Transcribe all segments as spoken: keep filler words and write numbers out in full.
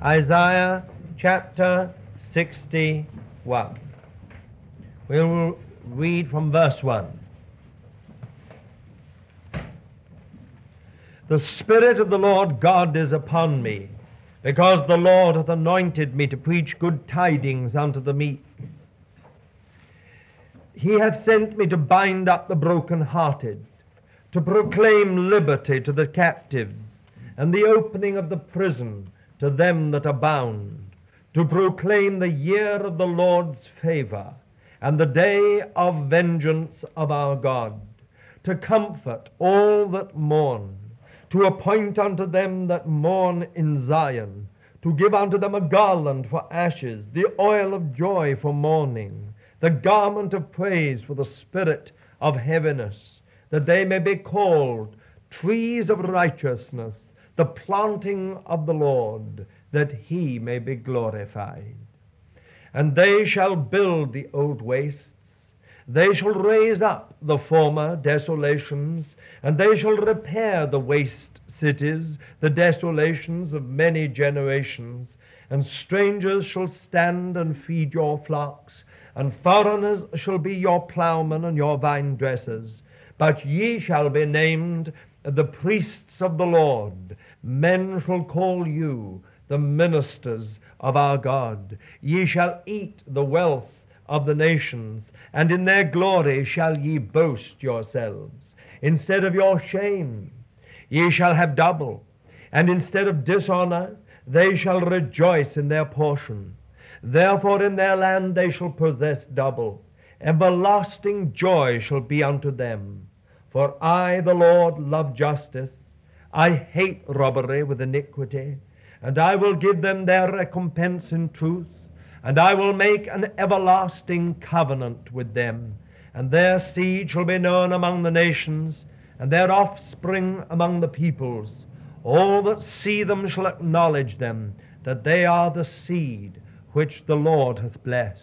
Isaiah chapter sixty-one. We will read from verse one. The Spirit of the Lord God is upon me, because the Lord hath anointed me to preach good tidings unto the meek. He hath sent me to bind up the brokenhearted, to proclaim liberty to the captives, and the opening of the prison to them that are bound, to proclaim the year of the Lord's favor, and the day of vengeance of our God, to comfort all that mourn, to appoint unto them that mourn in Zion, to give unto them a garland for ashes, the oil of joy for mourning, the garment of praise for the spirit of heaviness, that they may be called trees of righteousness, the planting of the Lord, that he may be glorified. And they shall build the old wastes, they shall raise up the former desolations, and they shall repair the waste cities, the desolations of many generations. And strangers shall stand and feed your flocks, and foreigners shall be your plowmen and your vine dressers. But ye shall be named the priests of the Lord. Men shall call you the ministers of our God. Ye shall eat the wealth of the nations, and in their glory shall ye boast yourselves. Instead of your shame ye shall have double, and instead of dishonor they shall rejoice in their portion. Therefore in their land they shall possess double. Everlasting joy shall be unto them. For I, the Lord, love justice. I hate robbery with iniquity. And I will give them their recompense in truth. And I will make an everlasting covenant with them. And their seed shall be known among the nations, and their offspring among the peoples. All that see them shall acknowledge them, that they are the seed which the Lord hath blessed.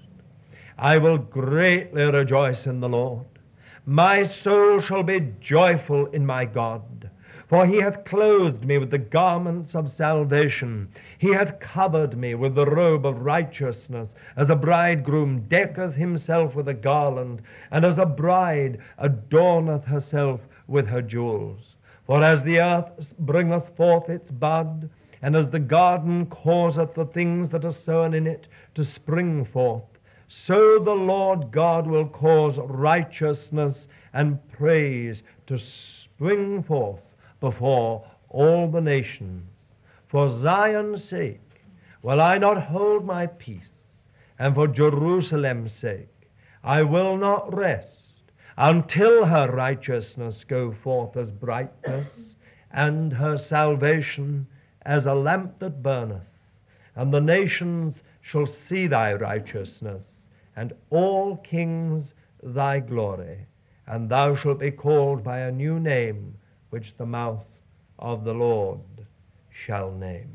I will greatly rejoice in the Lord. My soul shall be joyful in my God. For he hath clothed me with the garments of salvation. He hath covered me with the robe of righteousness, as a bridegroom decketh himself with a garland, and as a bride adorneth herself with her jewels. For as the earth bringeth forth its bud, and as the garden causeth the things that are sown in it to spring forth, so the Lord God will cause righteousness and praise to spring forth before all the nations. For Zion's sake will I not hold my peace, and for Jerusalem's sake I will not rest, until her righteousness go forth as brightness, and her salvation as a lamp that burneth. And the nations shall see thy righteousness, and all kings thy glory. And thou shalt be called by a new name, which the mouth of the Lord shall name.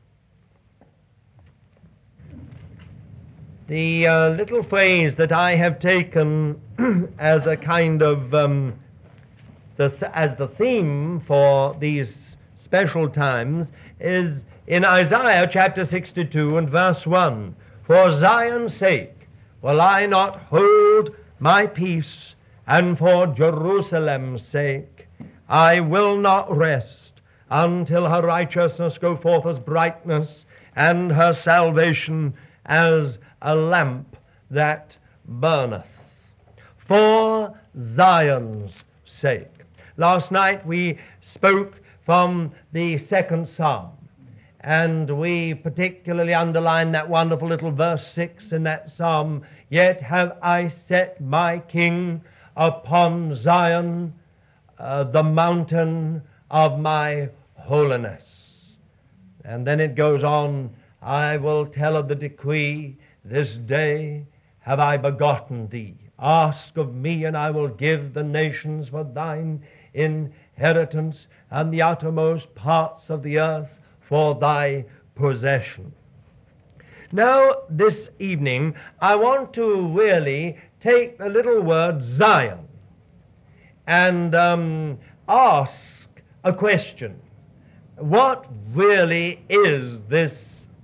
The uh, little phrase that I have taken as a kind of um, the th- as the theme for these special times is in Isaiah chapter sixty-two and verse one. For Zion's sake will I not hold my peace, and for Jerusalem's sake I will not rest, until her righteousness go forth as brightness, and her salvation as a lamp that burneth. For Zion's sake. Last night we spoke from the second psalm, and we particularly underlined that wonderful little verse six in that psalm. Yet have I set my king upon Zion, uh, the mountain of my holiness. And then it goes on, I will tell of the decree, this day have I begotten thee. Ask of me, and I will give the nations for thine inheritance, and the uttermost parts of the earth for thy possession. Now, this evening, I want to really take the little word Zion and um, ask a question. What really is this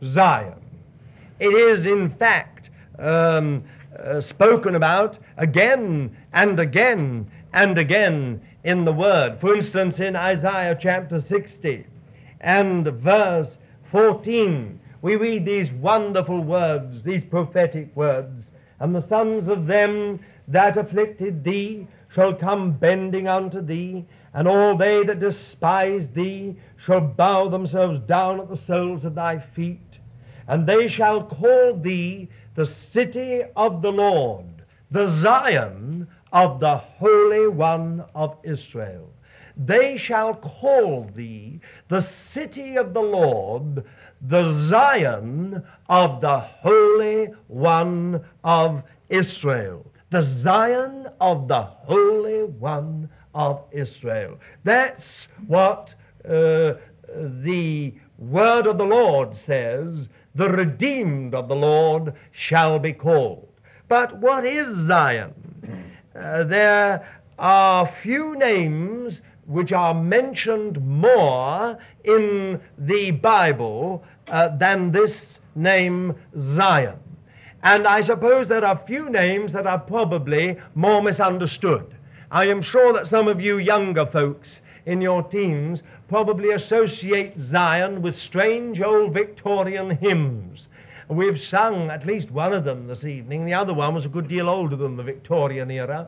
Zion. It is, in fact, um, uh, spoken about again and again and again in the Word. For instance, in Isaiah chapter sixty and verse fourteen, we read these wonderful words, these prophetic words. And the sons of them that afflicted thee shall come bending unto thee, and all they that despise thee shall bow themselves down at the soles of thy feet. And they shall call thee the city of the Lord, the Zion of the Holy One of Israel. They shall call thee the city of the Lord, the Zion of the Holy One of Israel. The Zion of the Holy One of Israel. That's what uh, the word of the Lord says. The redeemed of the Lord shall be called. But what is Zion? Uh, there are few names which are mentioned more in the Bible uh, than this name Zion. And I suppose there are few names that are probably more misunderstood. I am sure that some of you younger folks in your teens probably associate Zion with strange old Victorian hymns. We've sung at least one of them this evening. The other one was a good deal older than the Victorian era.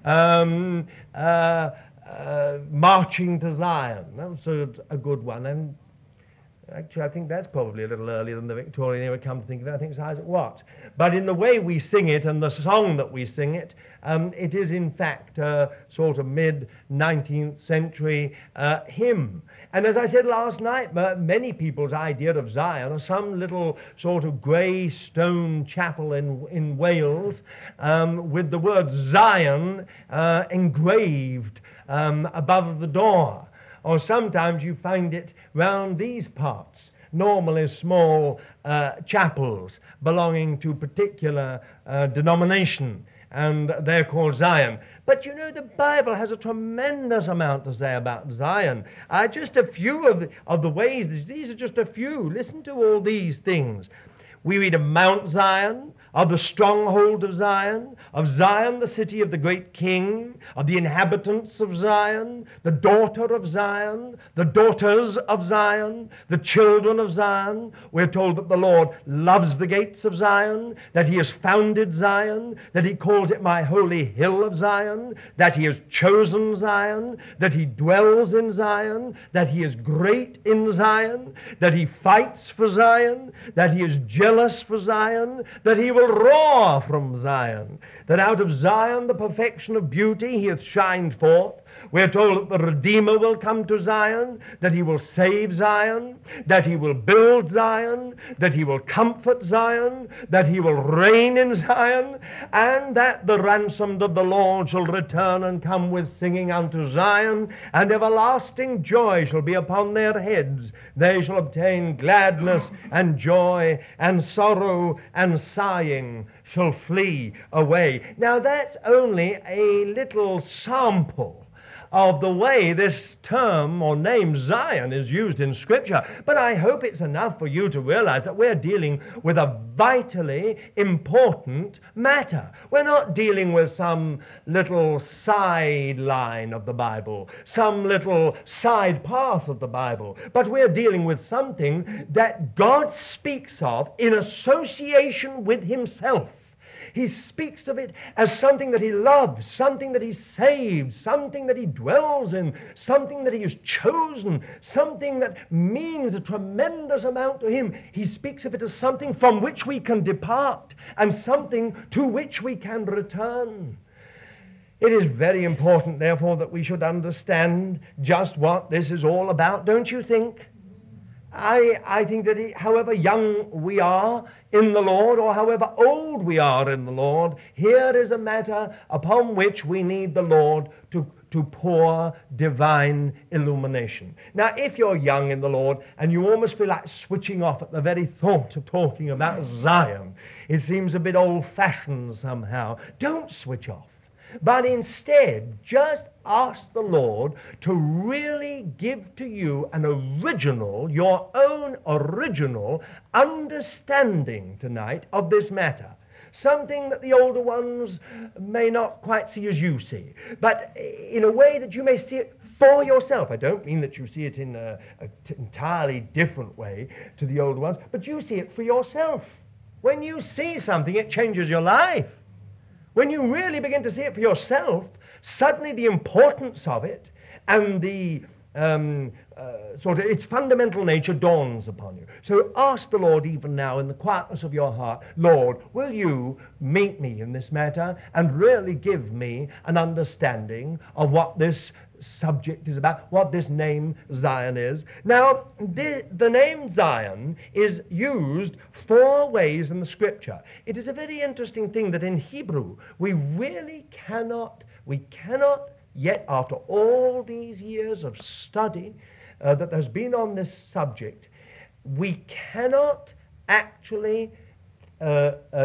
Um, uh, uh, Marching to Zion. That was a, a good one. And actually, I think that's probably a little earlier than the Victorian era, come to think of it. I think it's Isaac Watts. But in the way we sing it and the song that we sing it, um, it is in fact a sort of mid-nineteenth century uh, hymn. And as I said last night, many people's idea of Zion are some little sort of grey stone chapel in, in Wales um, with the word Zion uh, engraved um, above the door. Or sometimes you find it round these parts, normally small uh, chapels belonging to particular uh, denomination, and they're called Zion. But you know, the Bible has a tremendous amount to say about Zion. Uh, just a few of the, of the ways, these are just a few. Listen to all these things. We read of Mount Zion, of the stronghold of Zion, of Zion, the city of the great king, of the inhabitants of Zion, the daughter of Zion, the daughters of Zion, the children of Zion. We're told that the Lord loves the gates of Zion, that he has founded Zion, that he calls it my holy hill of Zion, that he has chosen Zion, that he dwells in Zion, that he is great in Zion, that he fights for Zion, that he is jealous for Zion, that he will roar from Zion, that out of Zion the perfection of beauty he hath shined forth. We're told that the Redeemer will come to Zion, that he will save Zion, that he will build Zion, that he will comfort Zion, that he will reign in Zion, and that the ransomed of the Lord shall return and come with singing unto Zion, and everlasting joy shall be upon their heads. They shall obtain gladness and joy, and sorrow and sighing shall flee away. Now that's only a little sample of the way this term or name Zion is used in Scripture. But I hope it's enough for you to realize that we're dealing with a vitally important matter. We're not dealing with some little sideline of the Bible, some little side path of the Bible, but we're dealing with something that God speaks of in association with himself. He speaks of it as something that he loves, something that he saves, something that he dwells in, something that he has chosen, something that means a tremendous amount to him. He speaks of it as something from which we can depart and something to which we can return. It is very important, therefore, that we should understand just what this is all about, don't you think? I, I think that he, however young we are in the Lord, or however old we are in the Lord, here is a matter upon which we need the Lord to, to pour divine illumination. Now, if you're young in the Lord and you almost feel like switching off at the very thought of talking about Zion, it seems a bit old-fashioned somehow. Don't switch off. but instead just ask the Lord to really give to you an original, your own original understanding tonight of this matter. Something that the older ones may not quite see as you see, but in a way that you may see it for yourself. I don't mean that you see it in a, a t- entirely different way to the older ones, but you see it for yourself. When you see something, it changes your life. When you really begin to see it for yourself, suddenly the importance of it and the um, uh, sort of its fundamental nature dawns upon you. So ask the Lord even now in the quietness of your heart, Lord, will you meet me in this matter and really give me an understanding of what this subject is about, what this name Zion is. Now, the, the name Zion is used four ways in the Scripture. It is a very interesting thing that in Hebrew we really cannot, we cannot yet, after all these years of study uh, that there's been on this subject, we cannot actually uh, uh, uh,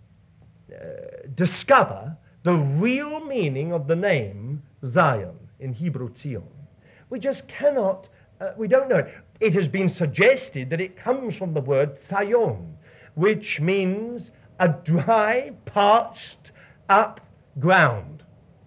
discover the real meaning of the name Zion in Hebrew Tzion. We just cannot, uh, we don't know it. It has been suggested that it comes from the word Tzayon, which means a dry, parched up ground.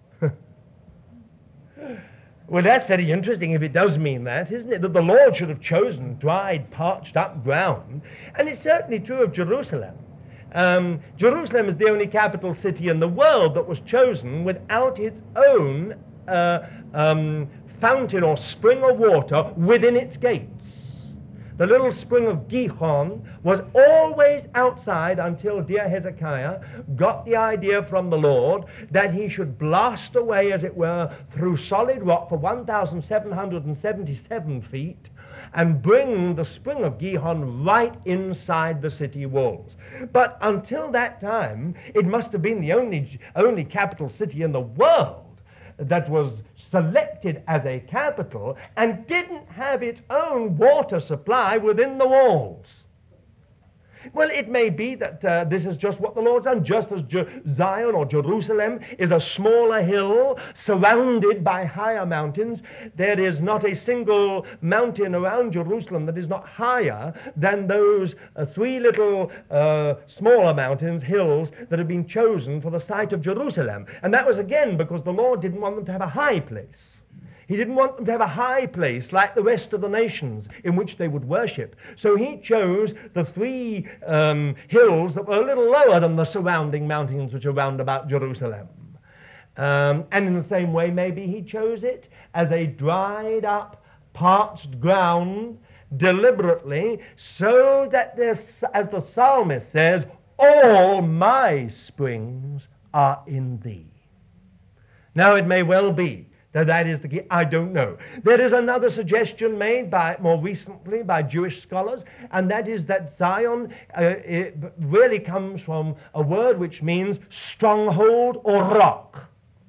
Well, that's very interesting if it does mean that, isn't it? That the Lord should have chosen dried, parched up ground. And it's certainly true of Jerusalem. Um, Jerusalem is the only capital city in the world that was chosen without its own uh, um, fountain or spring of water within its gates. The little spring of Gihon was always outside until dear Hezekiah got the idea from the Lord that he should blast away, as it were, through solid rock for one thousand seven hundred seventy-seven feet and bring the spring of Gihon right inside the city walls. But until that time, it must have been the only, only capital city in the world that was selected as a capital and didn't have its own water supply within the walls. Well, it may be that uh, this is just what the Lord's done, just as Je- Zion or Jerusalem is a smaller hill surrounded by higher mountains. There is not a single mountain around Jerusalem that is not higher than those uh, three little uh, smaller mountains, hills, that have been chosen for the site of Jerusalem. And that was again because the Lord didn't want them to have a high place. He didn't want them to have a high place like the rest of the nations in which they would worship. So he chose the three um, hills that were a little lower than the surrounding mountains which are round about Jerusalem. Um, and in the same way, maybe he chose it as a dried up, parched ground deliberately, so that there's, as the psalmist says, all my springs are in thee. Now it may well be that that is the key. I don't know. There is another suggestion made by more recently by Jewish scholars, and that is that Zion uh, it really comes from a word which means stronghold or rock.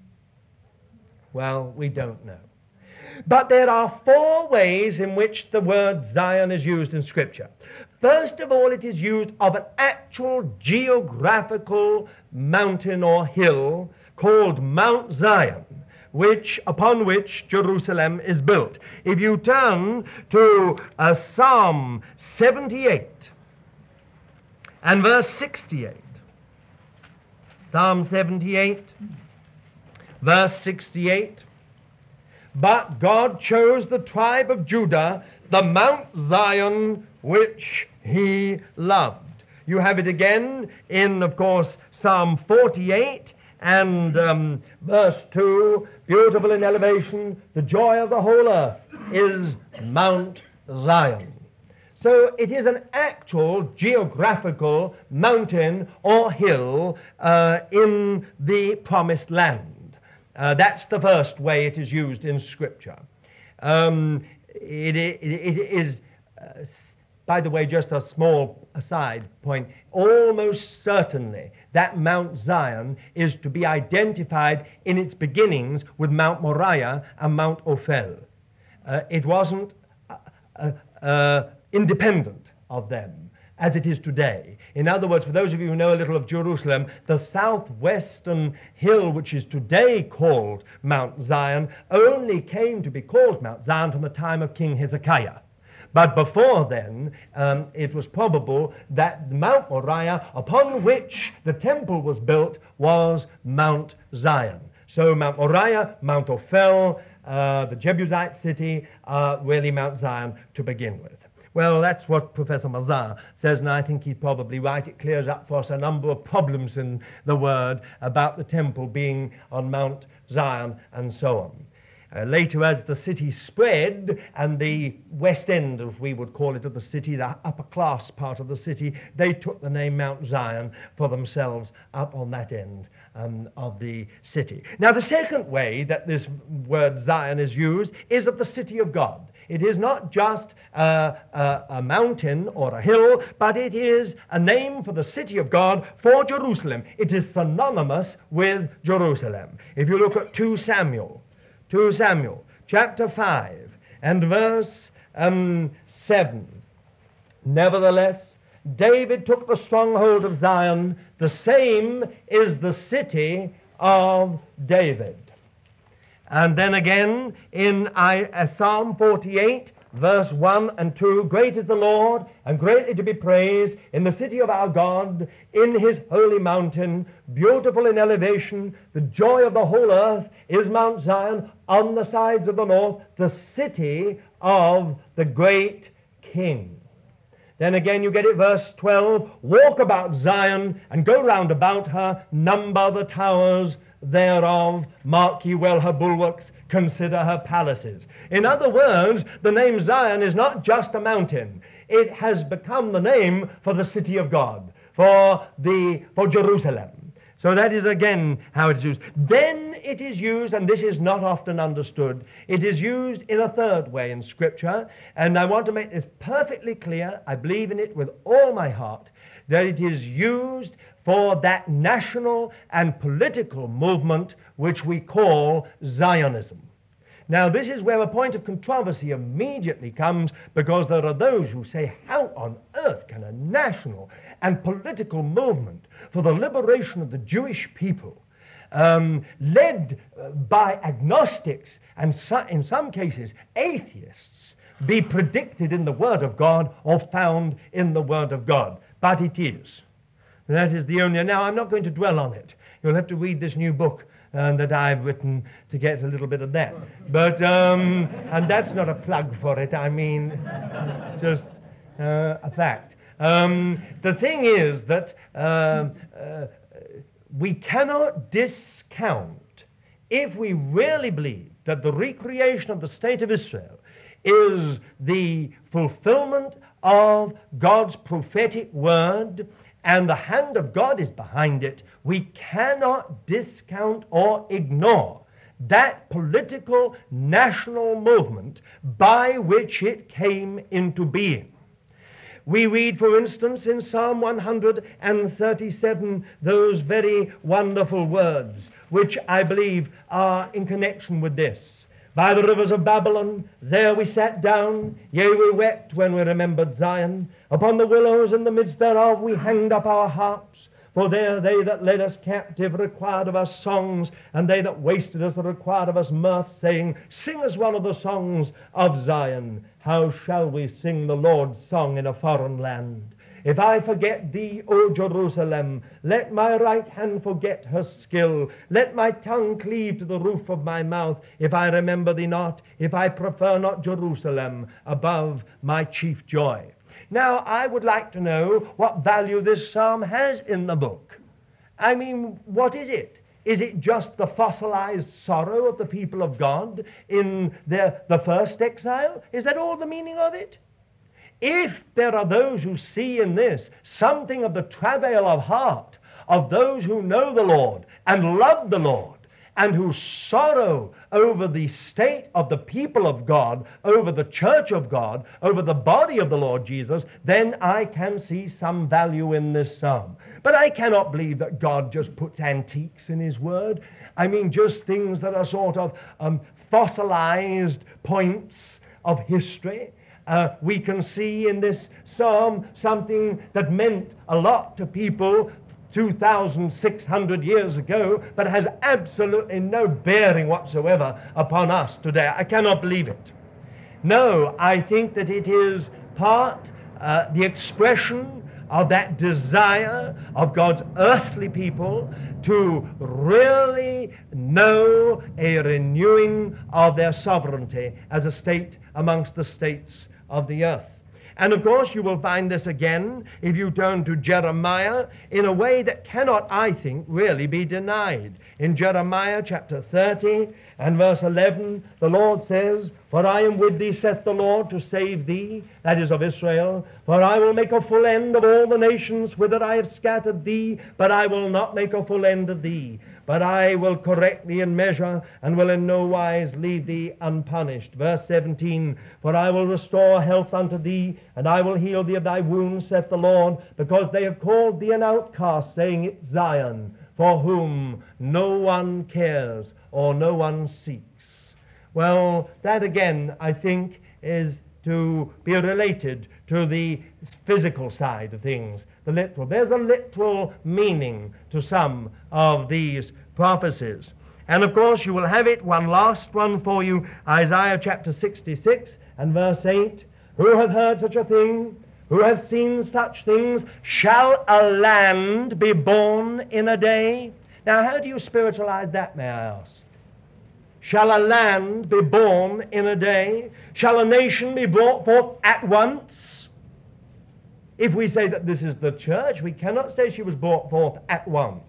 Well, we don't know. But there are four ways in which the word Zion is used in Scripture. First of all, it is used of an actual geographical mountain or hill called Mount Zion, which upon which Jerusalem is built. If you turn to uh, Psalm seventy-eight and verse sixty-eight, Psalm seventy-eight, verse sixty-eight, but God chose the tribe of Judah, the Mount Zion, which he loved. You have it again in, of course, Psalm forty-eight, and um, verse two, beautiful in elevation, the joy of the whole earth is Mount Zion. So it is an actual geographical mountain or hill uh, in the promised land. Uh, that's the first way it is used in Scripture. Um, it, it, it is, uh, by the way, just a small aside point, almost certainly that Mount Zion is to be identified in its beginnings with Mount Moriah and Mount Ophel. Uh, it wasn't uh, uh, uh, independent of them. as it is today. In other words, for those of you who know a little of Jerusalem, the southwestern hill, which is today called Mount Zion, only came to be called Mount Zion from the time of King Hezekiah. But before then, um, it was probable that Mount Moriah, upon which the temple was built, was Mount Zion. So Mount Moriah, Mount Ophel, uh, the Jebusite city, uh, really Mount Zion to begin with. Well, that's what Professor Mazar says, and I think he's probably right. It clears up for us a number of problems in the Word about the temple being on Mount Zion and so on. Uh, later, as the city spread, and the west end, as we would call it, of the city, the upper class part of the city, they took the name Mount Zion for themselves up on that end um, of the city. Now, the second way that this word Zion is used is of the city of God. It is not just uh, a, a mountain or a hill, but it is a name for the city of God, for Jerusalem. It is synonymous with Jerusalem. If you look at Second Samuel, Second Samuel, chapter five, and verse um, seven. Nevertheless, David took the stronghold of Zion. The same is the city of David. And then again in I, uh, Psalm forty-eight, verse one and two, great is the Lord, and greatly to be praised in the city of our God, in his holy mountain, beautiful in elevation. The joy of the whole earth is Mount Zion, on the sides of the north, the city of the great King. Then again you get it, verse twelve, walk about Zion, and go round about her, number the towers thereof, mark ye well her bulwarks, consider her palaces. In other words, the name Zion is not just a mountain. It has become the name for the city of God, for the for Jerusalem. So that is again how it is used. Then it is used, and this is not often understood, it is used in a third way in Scripture, and I want to make this perfectly clear. I believe in it with all my heart, that it is used for that national and political movement which we call Zionism. Now, this is where a point of controversy immediately comes, because there are those who say, how on earth can a national and political movement for the liberation of the Jewish people, um, led by agnostics and so, in some cases atheists, be predicted in the Word of God or found in the Word of God? But it is. That is the only... Now, I'm not going to dwell on it. You'll have to read this new book uh, that I've written to get a little bit of that. But, um, and that's not a plug for it. I mean, just uh, a fact. Um, the thing is that uh, uh, we cannot discount, if we really believe that the recreation of the state of Israel is the fulfillment of God's prophetic word, and the hand of God is behind it, we cannot discount or ignore that political national movement by which it came into being. We read, for instance, in Psalm one hundred thirty-seven, those very wonderful words, which I believe are in connection with this. By the rivers of Babylon, there we sat down, yea, we wept when we remembered Zion. Upon the willows in the midst thereof we hanged up our harps. For there they that led us captive required of us songs, and they that wasted us required of us mirth, saying, sing us one of the songs of Zion. How shall we sing the Lord's song in a foreign land? If I forget thee, O Jerusalem, let my right hand forget her skill. Let my tongue cleave to the roof of my mouth, if I remember thee not, if I prefer not Jerusalem above my chief joy. Now, I would like to know what value this psalm has in the book. I mean, what is it? Is it just the fossilized sorrow of the people of God in their, the first exile? Is that all the meaning of it? If there are those who see in this something of the travail of heart of those who know the Lord and love the Lord, and who sorrow over the state of the people of God, over the church of God, over the body of the Lord Jesus, then I can see some value in this psalm. But I cannot believe that God just puts antiques in his word. I mean, just things that are sort of um, fossilized points of history. uh, we can see in this psalm something that meant a lot to people two thousand six hundred years ago, but has absolutely no bearing whatsoever upon us today. I cannot believe it. No, I think that it is part, uh, the expression of that desire of God's earthly people to really know a renewing of their sovereignty as a state amongst the states of the earth. And of course you will find this again if you turn to Jeremiah in a way that cannot, I think, really be denied. In Jeremiah chapter thirty and verse eleven, the Lord says, "For I am with thee, saith the Lord, to save thee," that is of Israel, "for I will make a full end of all the nations whither I have scattered thee, but I will not make a full end of thee. But I will correct thee in measure, and will in no wise leave thee unpunished." Verse seventeen, "For I will restore health unto thee, and I will heal thee of thy wounds, saith the Lord, because they have called thee an outcast, saying, It's Zion, for whom no one cares or no one seeks." Well, that again, I think, is to be related to the physical side of things, the literal. There's a literal meaning to some of these prophecies. And of course you will have it, one last one for you, Isaiah chapter sixty-six and verse eight. "Who hath heard such a thing? Who hath seen such things? Shall a land be born in a day?" Now how do you spiritualize that, may I ask? Shall a land be born in a day? Shall a nation be brought forth at once? If we say that this is the church, we cannot say she was brought forth at once.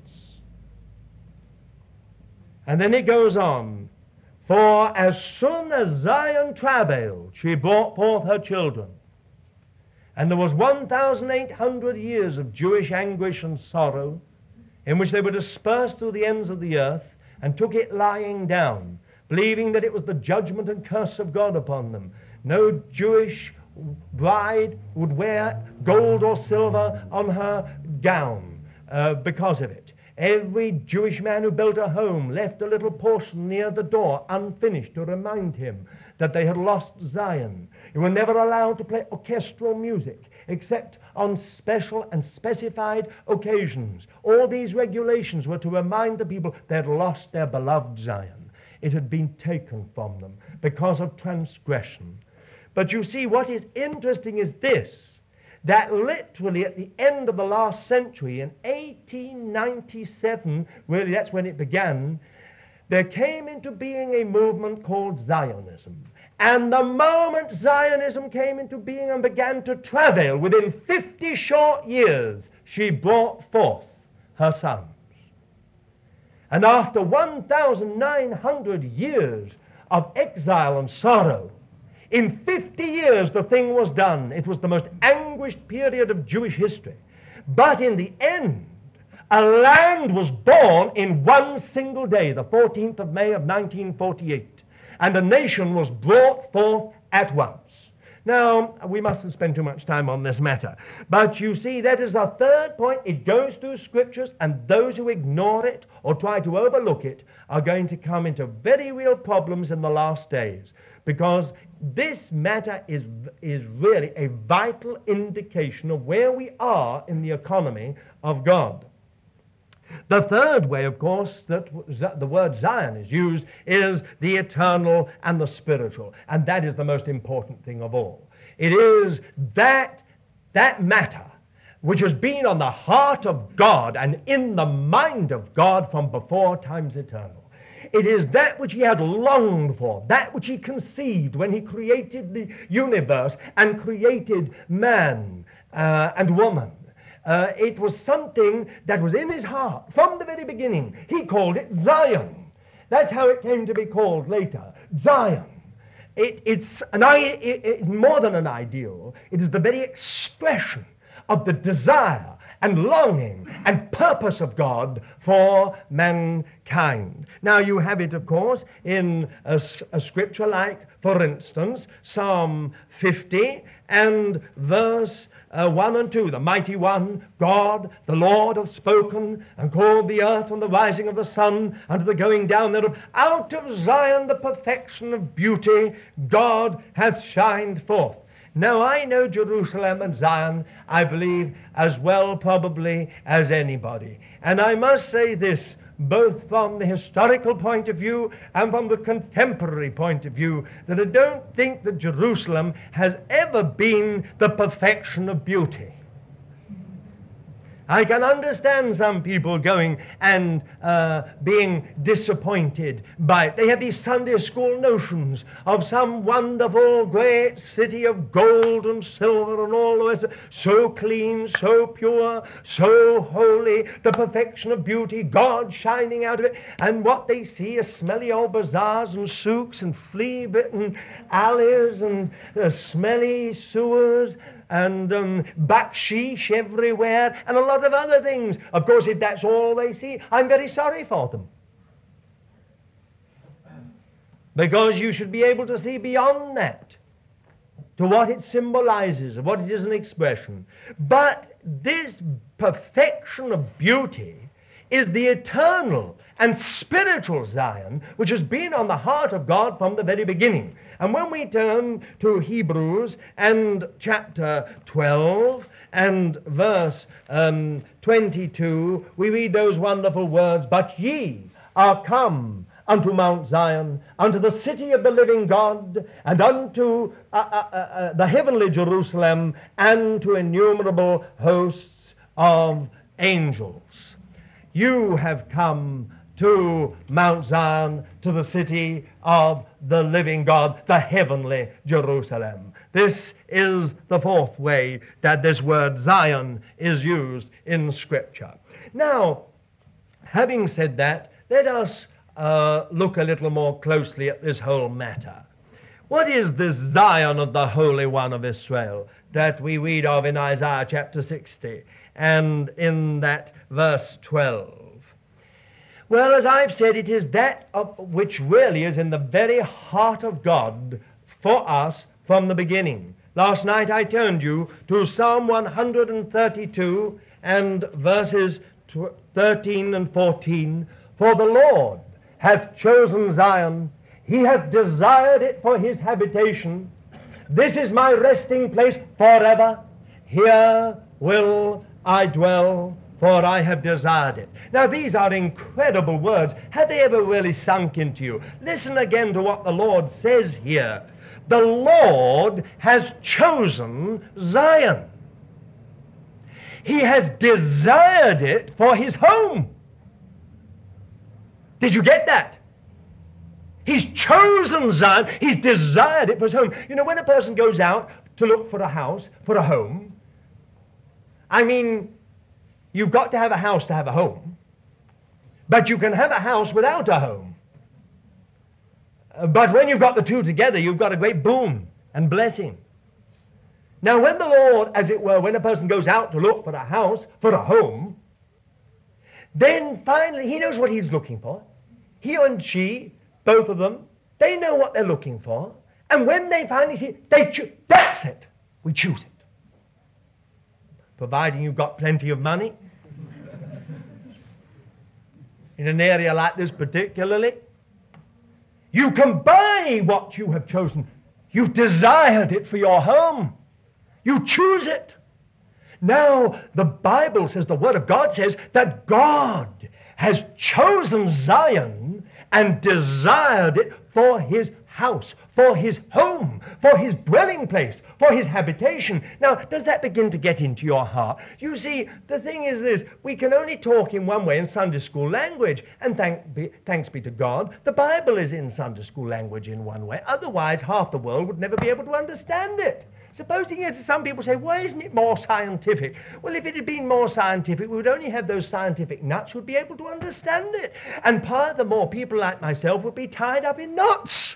And then it goes on, "For as soon as Zion travailed, she brought forth her children." And there was one thousand eight hundred years of Jewish anguish and sorrow, in which they were dispersed through the ends of the earth, and took it lying down, believing that it was the judgment and curse of God upon them. No Jewish bride would wear gold or silver on her gown uh, because of it. Every Jewish man who built a home left a little portion near the door unfinished to remind him that they had lost Zion. You were never allowed to play orchestral music except on special and specified occasions. All these regulations were to remind the people they had lost their beloved Zion. It had been taken from them because of transgression. But you see, what is interesting is this, that literally at the end of the last century, in eighteen ninety-seven, really that's when it began, there came into being a movement called Zionism. And the moment Zionism came into being and began to travail, within fifty short years, she brought forth her sons. And after one thousand nine hundred years of exile and sorrow, in fifty years the thing was done. It was the most anguished period of Jewish history. But in the end, a land was born in one single day, the fourteenth of May of nineteen forty-eight. And a nation was brought forth at once. Now, we mustn't spend too much time on this matter. But you see, that is a third point. It goes through Scriptures, and those who ignore it or try to overlook it are going to come into very real problems in the last days. Because this matter is, is really a vital indication of where we are in the economy of God. The third way, of course, that the word Zion is used is the eternal and the spiritual. And that is the most important thing of all. It is that, that matter which has been on the heart of God and in the mind of God from before times eternal. It is that which he had longed for, that which he conceived when he created the universe and created man uh, and woman. Uh, it was something that was in his heart from the very beginning. He called it Zion. That's how it came to be called later, Zion. It, it's an, it, it, more than an ideal. It is the very expression of the desire and longing and purpose of God for mankind. Now you have it, of course, in a, a scripture like, for instance, Psalm fifty and verse Uh, one and two, "The mighty one, God, the Lord, hath spoken, and called the earth from the rising of the sun unto the going down thereof. Out of Zion the perfection of beauty, God hath shined forth." Now, I know Jerusalem and Zion, I believe, as well probably as anybody. And I must say this, both from the historical point of view and from the contemporary point of view, that I don't think that Jerusalem has ever been the perfection of beauty. I can understand some people going and uh, being disappointed by it. They have these Sunday school notions of some wonderful great city of gold and silver and all the rest, so clean, so pure, so holy, the perfection of beauty, God shining out of it, and what they see is smelly old bazaars and souks and flea-bitten alleys and uh, smelly sewers, and um, baksheesh everywhere, and a lot of other things. Of course, if that's all they see, I'm very sorry for them. Because you should be able to see beyond that, to what it symbolizes, what it is an expression. But this perfection of beauty is the eternal and spiritual Zion, which has been on the heart of God from the very beginning. And when we turn to Hebrews and chapter twelve and verse um, twenty-two, we read those wonderful words, "But ye are come unto Mount Zion, unto the city of the living God, and unto uh, uh, uh, uh, the heavenly Jerusalem, and to innumerable hosts of angels." You have come to Mount Zion, to the city of the living God, the heavenly Jerusalem. This is the fourth way that this word Zion is used in Scripture. Now, having said that, let us uh, look a little more closely at this whole matter. What is this Zion of the Holy One of Israel that we read of in Isaiah chapter sixty and in that verse twelve? Well, as I've said, it is that of which really is in the very heart of God for us from the beginning. Last night I turned you to Psalm one hundred thirty-two and verses thirteen and fourteen. "For the Lord hath chosen Zion, he hath desired it for his habitation. This is my resting place forever. Here will I dwell, for I have desired it." Now, these are incredible words. Have they ever really sunk into you? Listen again to what the Lord says here. The Lord has chosen Zion. He has desired it for his home. Did you get that? He's chosen Zion. He's desired it for his home. You know, when a person goes out to look for a house, for a home, I mean, you've got to have a house to have a home, but you can have a house without a home. Uh, but when you've got the two together, you've got a great boon and blessing. Now, when the Lord, as it were, when a person goes out to look for a house, for a home, then finally he knows what he's looking for. He and she, both of them, they know what they're looking for. And when they finally see it, they choose. That's it. We choose it. Providing you've got plenty of money. In an area like this particularly, you can buy what you have chosen. You've desired it for your home. You choose it. Now, the Bible says, the Word of God says, that God has chosen Zion and desired it for his house, for his home, for his dwelling place, for his habitation. Now, does that begin to get into your heart? You see, the thing is this, we can only talk in one way, in Sunday school language, and thank be, thanks be to God, the Bible is in Sunday school language in one way. Otherwise, half the world would never be able to understand it. Supposing, as some people say, why isn't it more scientific? Well, if it had been more scientific, we would only have those scientific nuts who would be able to understand it. And furthermore, people like myself would be tied up in knots.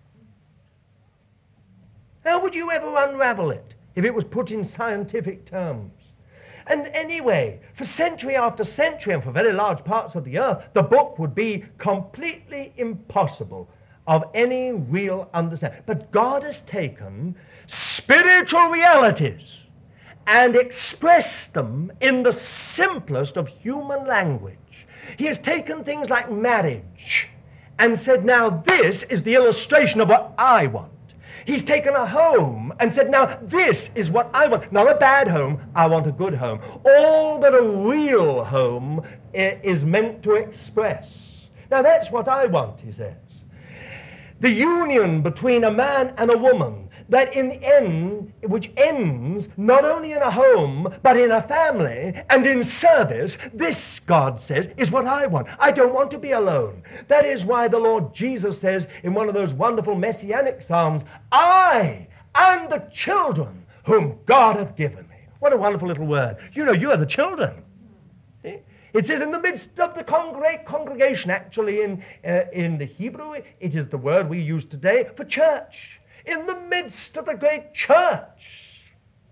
How would you ever unravel it if it was put in scientific terms? And anyway, for century after century, and for very large parts of the earth, the book would be completely impossible of any real understanding. But God has taken spiritual realities and expressed them in the simplest of human language. He has taken things like marriage and said, now this is the illustration of what I want. He's taken a home and said, now this is what I want. Not a bad home, I want a good home. All that a real home is meant to express. Now that's what I want, he says. The union between a man and a woman, that in the end, which ends not only in a home, but in a family and in service, this, God says, is what I want. I don't want to be alone. That is why the Lord Jesus says in one of those wonderful messianic psalms, I am the children whom God hath given me. What a wonderful little word. You know, you are the children. See? It says in the midst of the congreg- congregation, actually in, uh, in the Hebrew, it is the word we use today for church. In the midst of the great church,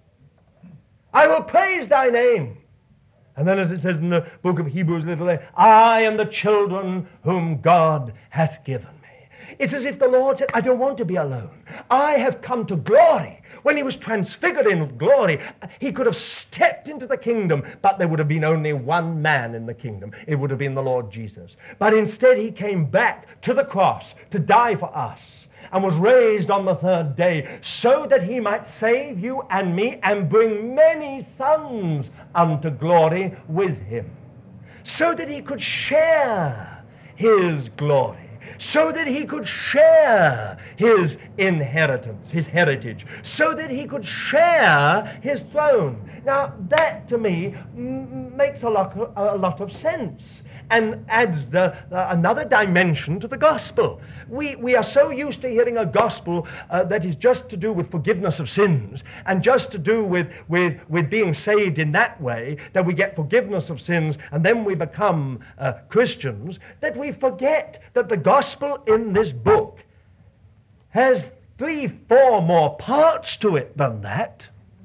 I will praise thy name. And then as it says in the book of Hebrews, little a, I am the children whom God hath given me. It's as if the Lord said, I don't want to be alone. I have come to glory. When he was transfigured in glory, he could have stepped into the kingdom, but there would have been only one man in the kingdom. It would have been the Lord Jesus. But instead he came back to the cross to die for us and was raised on the third day so that he might save you and me and bring many sons unto glory with him, so that he could share his glory, so that he could share his inheritance, his heritage, so that he could share his throne. Now, that to me m- makes a lot, of, a lot of sense and adds the, uh, another dimension to the gospel. We, we are so used to hearing a gospel uh, that is just to do with forgiveness of sins and just to do with, with, with being saved in that way, that we get forgiveness of sins and then we become uh, Christians, that we forget that the gospel in this book has three, four more parts to it than that.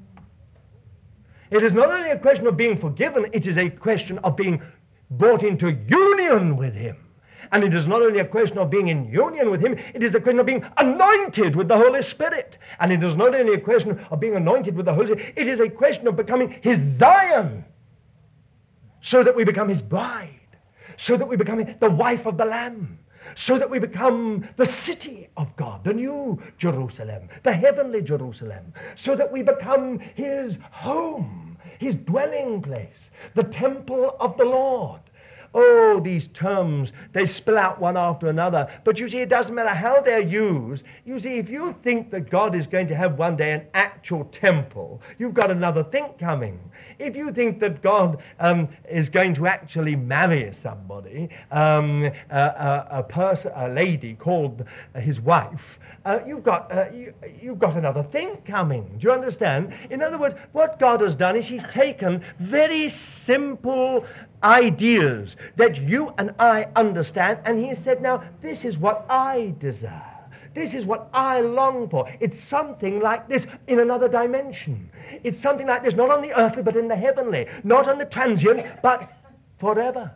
It is not only a question of being forgiven, it is a question of being brought into union with him. And it is not only a question of being in union with him, it is a question of being anointed with the Holy Spirit. And it is not only a question of being anointed with the Holy Spirit, it is a question of becoming his Zion, so that we become his bride, so that we become the wife of the Lamb, so that we become the city of God, the new Jerusalem, the heavenly Jerusalem, so that we become his home, his dwelling place, the temple of the Lord. Oh, these terms, they spill out one after another. But you see, it doesn't matter how they're used. You see, if you think that God is going to have one day an actual temple, you've got another think coming. If you think that God um, is going to actually marry somebody, um, a, a, a person, a lady called his wife, uh, you've got uh, you, you've got another thing coming. Do you understand? In other words, what God has done is he's taken very simple ideas that you and I understand, and he has said, now, this is what I desire. This is what I long for. It's something like this in another dimension. It's something like this, not on the earthly, but in the heavenly. Not on the transient, but forever.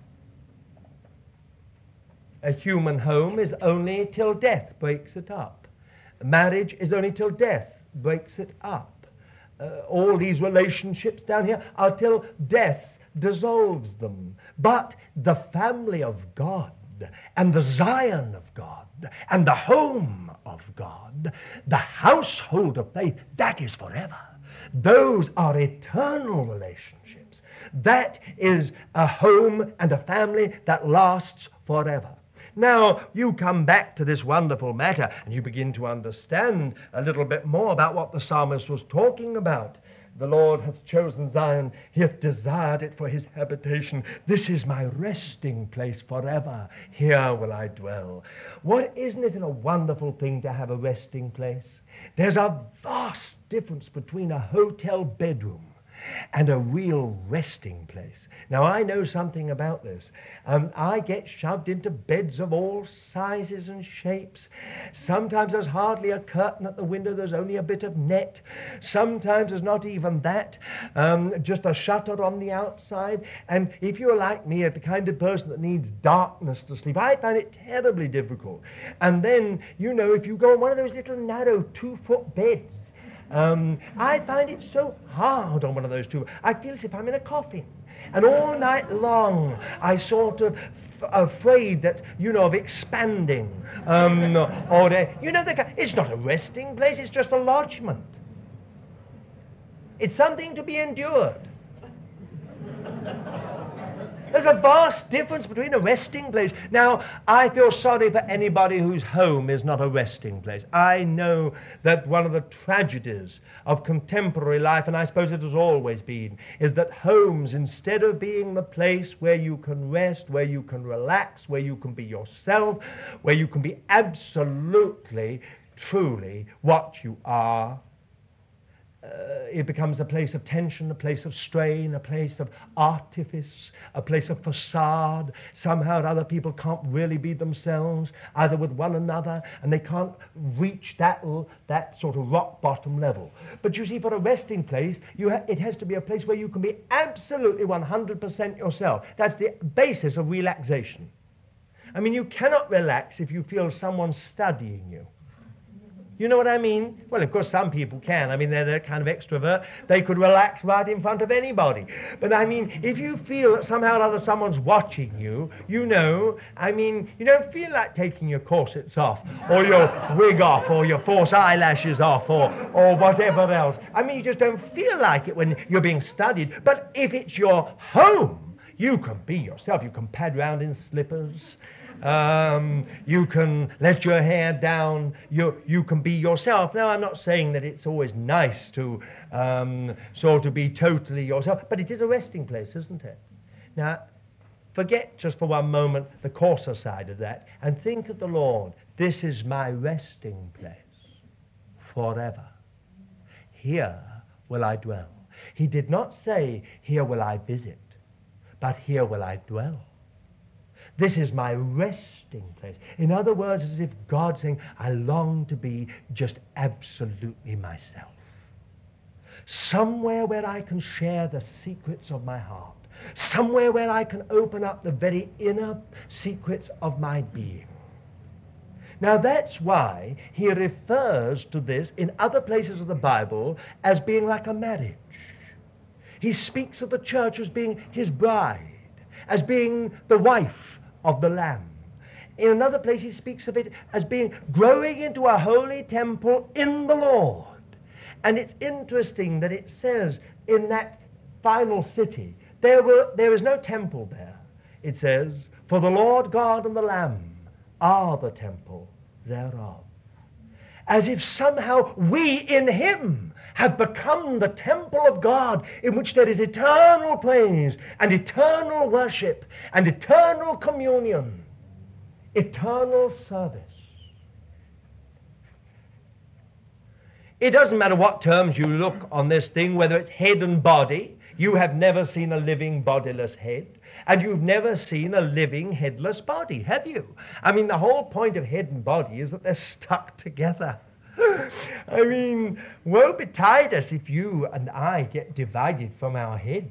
A human home is only till death breaks it up. Marriage is only till death breaks it up. Uh, all these relationships down here are till death dissolves them. But the family of God and the Zion of God and the home of God, the household of faith, that is forever. Those are eternal relationships. That is a home and a family that lasts forever. Now, you come back to this wonderful matter and you begin to understand a little bit more about what the psalmist was talking about. The Lord hath chosen Zion, he hath desired it for his habitation. This is my resting place forever. Here will I dwell. What, isn't it a wonderful thing to have a resting place? There's a vast difference between a hotel bedroom and a real resting place. Now, I know something about this. Um, I get shoved into beds of all sizes and shapes. Sometimes there's hardly a curtain at the window. There's only a bit of net. Sometimes there's not even that. Um, just a shutter on the outside. And if you're like me, the kind of person that needs darkness to sleep, I find it terribly difficult. And then, you know, if you go on one of those little narrow two-foot beds, Um, I find it so hard on one of those two. I feel as if I'm in a coffin. And all night long, I sort of f- afraid that, you know, of expanding. Um, or they, you know, they, it's not a resting place, it's just a lodgment. It's something to be endured. There's a vast difference between a resting place. Now, I feel sorry for anybody whose home is not a resting place. I know that one of the tragedies of contemporary life, and I suppose it has always been, is that homes, instead of being the place where you can rest, where you can relax, where you can be yourself, where you can be absolutely, truly what you are, Uh, it becomes a place of tension, a place of strain, a place of artifice, a place of facade. Somehow or other people can't really be themselves, either with one another, and they can't reach that, that sort of rock bottom level. But you see, for a resting place, you ha- it has to be a place where you can be absolutely one hundred percent yourself. That's the basis of relaxation. I mean, you cannot relax if you feel someone studying you. You know what I mean? Well, of course, some people can. I mean, they're the kind of extrovert. They could relax right in front of anybody. But I mean, if you feel that somehow or other someone's watching you, you know, I mean, you don't feel like taking your corsets off, or your wig off, or your false eyelashes off, or, or whatever else. I mean, you just don't feel like it when you're being studied. But if it's your home, you can be yourself. You can pad around in slippers. Um, you can let your hair down, you, you can be yourself. Now, I'm not saying that it's always nice to um, sort of be totally yourself, but it is a resting place, isn't it? Now, forget just for one moment the coarser side of that and think of the Lord. This is my resting place forever. Here will I dwell. He did not say, here will I visit, but here will I dwell. This is my resting place. In other words, as if God's saying, I long to be just absolutely myself. Somewhere where I can share the secrets of my heart. Somewhere where I can open up the very inner secrets of my being. Now that's why he refers to this in other places of the Bible as being like a marriage. He speaks of the church as being his bride, as being the wife of the Lamb. In another place he speaks of it as being growing into a holy temple in the Lord. And it's interesting that it says in that final city, there, were, there is no temple there. It says, for the Lord God and the Lamb are the temple thereof. As if somehow we in him have become the temple of God, in which there is eternal praise and eternal worship and eternal communion, eternal service. It doesn't matter what terms you look on this thing, whether it's head and body. You have never seen a living bodiless head, and you've never seen a living headless body, have you? I mean, the whole point of head and body is that they're stuck together. I mean, woe betide us if you and I get divided from our heads.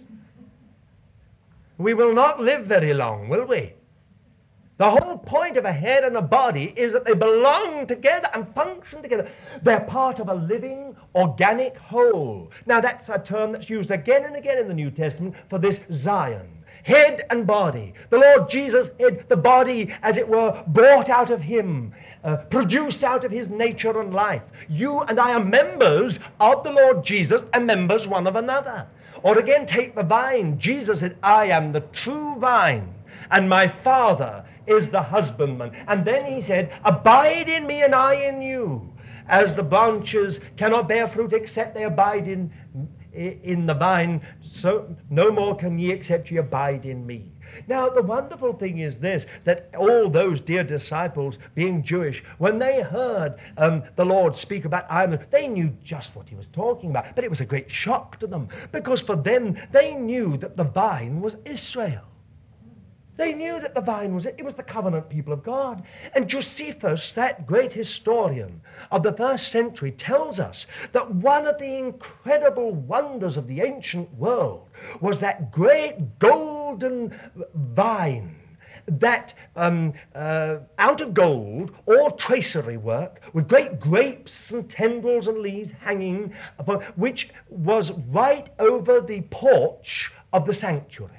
We will not live very long, will we? The whole point of a head and a body is that they belong together and function together. They're part of a living, organic whole. Now, that's a term that's used again and again in the New Testament for this Zion. Head and body. The Lord Jesus had the body, as it were, brought out of him, uh, produced out of his nature and life. You and I are members of the Lord Jesus and members one of another. Or again, take the vine. Jesus said, I am the true vine, and my Father is the husbandman. And then he said, abide in me and I in you. As the branches cannot bear fruit except they abide in in the vine, so no more can ye except ye abide in me. Now, the wonderful thing is this, that all those dear disciples, being Jewish, when they heard um, the Lord speak about Ireland, they knew just what he was talking about. But it was a great shock to them, because for them, they knew that the vine was Israel. They knew that the vine was it. It was the covenant people of God. And Josephus, that great historian of the first century, tells us that one of the incredible wonders of the ancient world was that great golden vine, that um, uh, out of gold, all tracery work, with great grapes and tendrils and leaves hanging, upon, which was right over the porch of the sanctuary.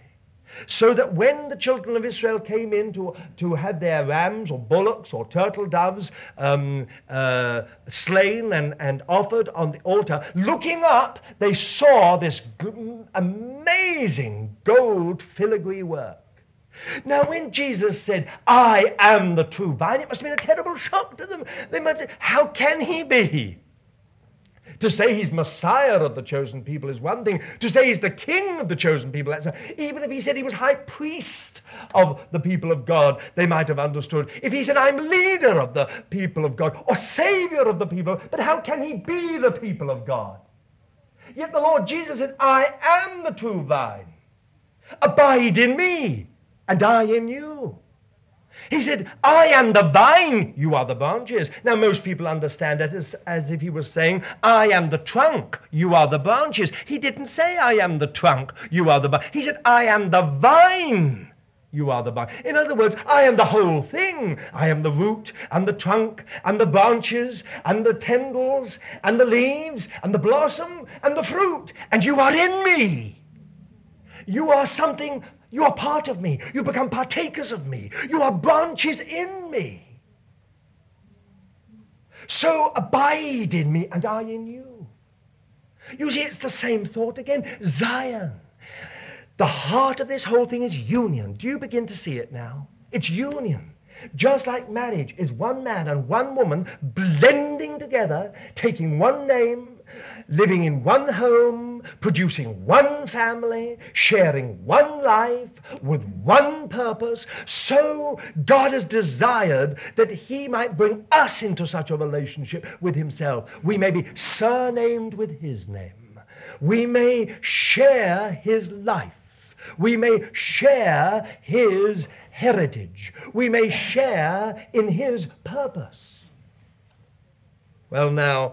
So that when the children of Israel came in to, to have their rams or bullocks or turtle doves um, uh, slain and, and offered on the altar, looking up, they saw this g- amazing gold filigree work. Now, when Jesus said, I am the true vine, it must have been a terrible shock to them. They must say, how can he be? To say he's Messiah of the chosen people is one thing. To say he's the king of the chosen people, that's a, even if he said he was high priest of the people of God, they might have understood. If he said, I'm leader of the people of God, or savior of the people, but how can he be the people of God? Yet the Lord Jesus said, I am the true vine. Abide in me, and I in you. He said, I am the vine, you are the branches. Now, most people understand it as, as if he was saying, I am the trunk, you are the branches. He didn't say, I am the trunk, you are the vine. He said, I am the vine, you are the vine. In other words, I am the whole thing. I am the root and the trunk and the branches and the tendrils and the leaves and the blossom and the fruit. And you are in me. You are something. You are part of me. You become partakers of me. You are branches in me. So abide in me and I in you. You see, it's the same thought again. Zion. The heart of this whole thing is union. Do you begin to see it now? It's union. Just like marriage is one man and one woman blending together, taking one name, living in one home, producing one family, sharing one life with one purpose. So God has desired that he might bring us into such a relationship with himself. We may be surnamed with his name. We may share his life. We may share his heritage. We may share in his purpose. Well, now,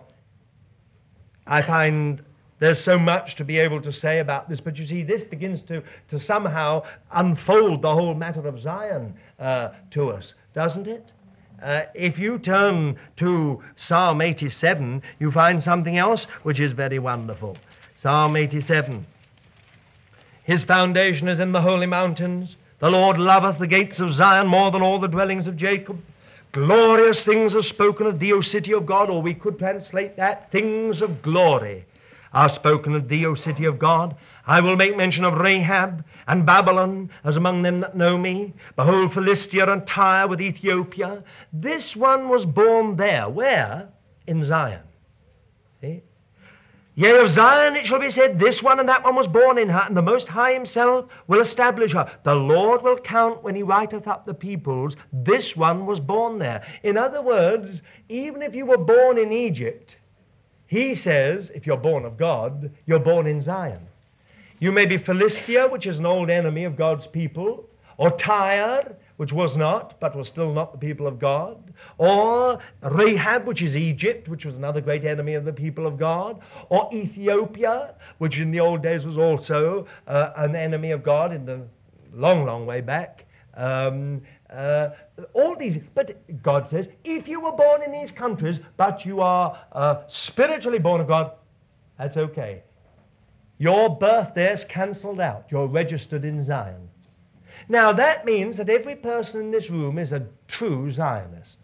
I find there's so much to be able to say about this, but you see, this begins to, to somehow unfold the whole matter of Zion uh, to us, doesn't it? Uh, if you turn to Psalm eighty-seven, you find something else which is very wonderful. Psalm eighty-seven. His foundation is in the holy mountains. The Lord loveth the gates of Zion more than all the dwellings of Jacob. Glorious things are spoken of thee, O city of God, or we could translate that, things of glory are spoken of thee, O city of God. I will make mention of Rahab and Babylon as among them that know me. Behold, Philistia and Tyre with Ethiopia. This one was born there. Where? In Zion. See? Yea, of Zion it shall be said, this one and that one was born in her, and the Most High himself will establish her. The Lord will count when he writeth up the peoples, this one was born there. In other words, even if you were born in Egypt, he says, if you're born of God, you're born in Zion. You may be Philistia, which is an old enemy of God's people, or Tyre, which was not, but was still not the people of God, or Rahab, which is Egypt, which was another great enemy of the people of God, or Ethiopia, which in the old days was also uh, an enemy of God in the long, long way back. Um, uh, all these, but God says, if you were born in these countries, but you are uh, spiritually born of God, that's okay. Your birth there's cancelled out. You're registered in Zion. Now, that means that every person in this room is a true Zionist.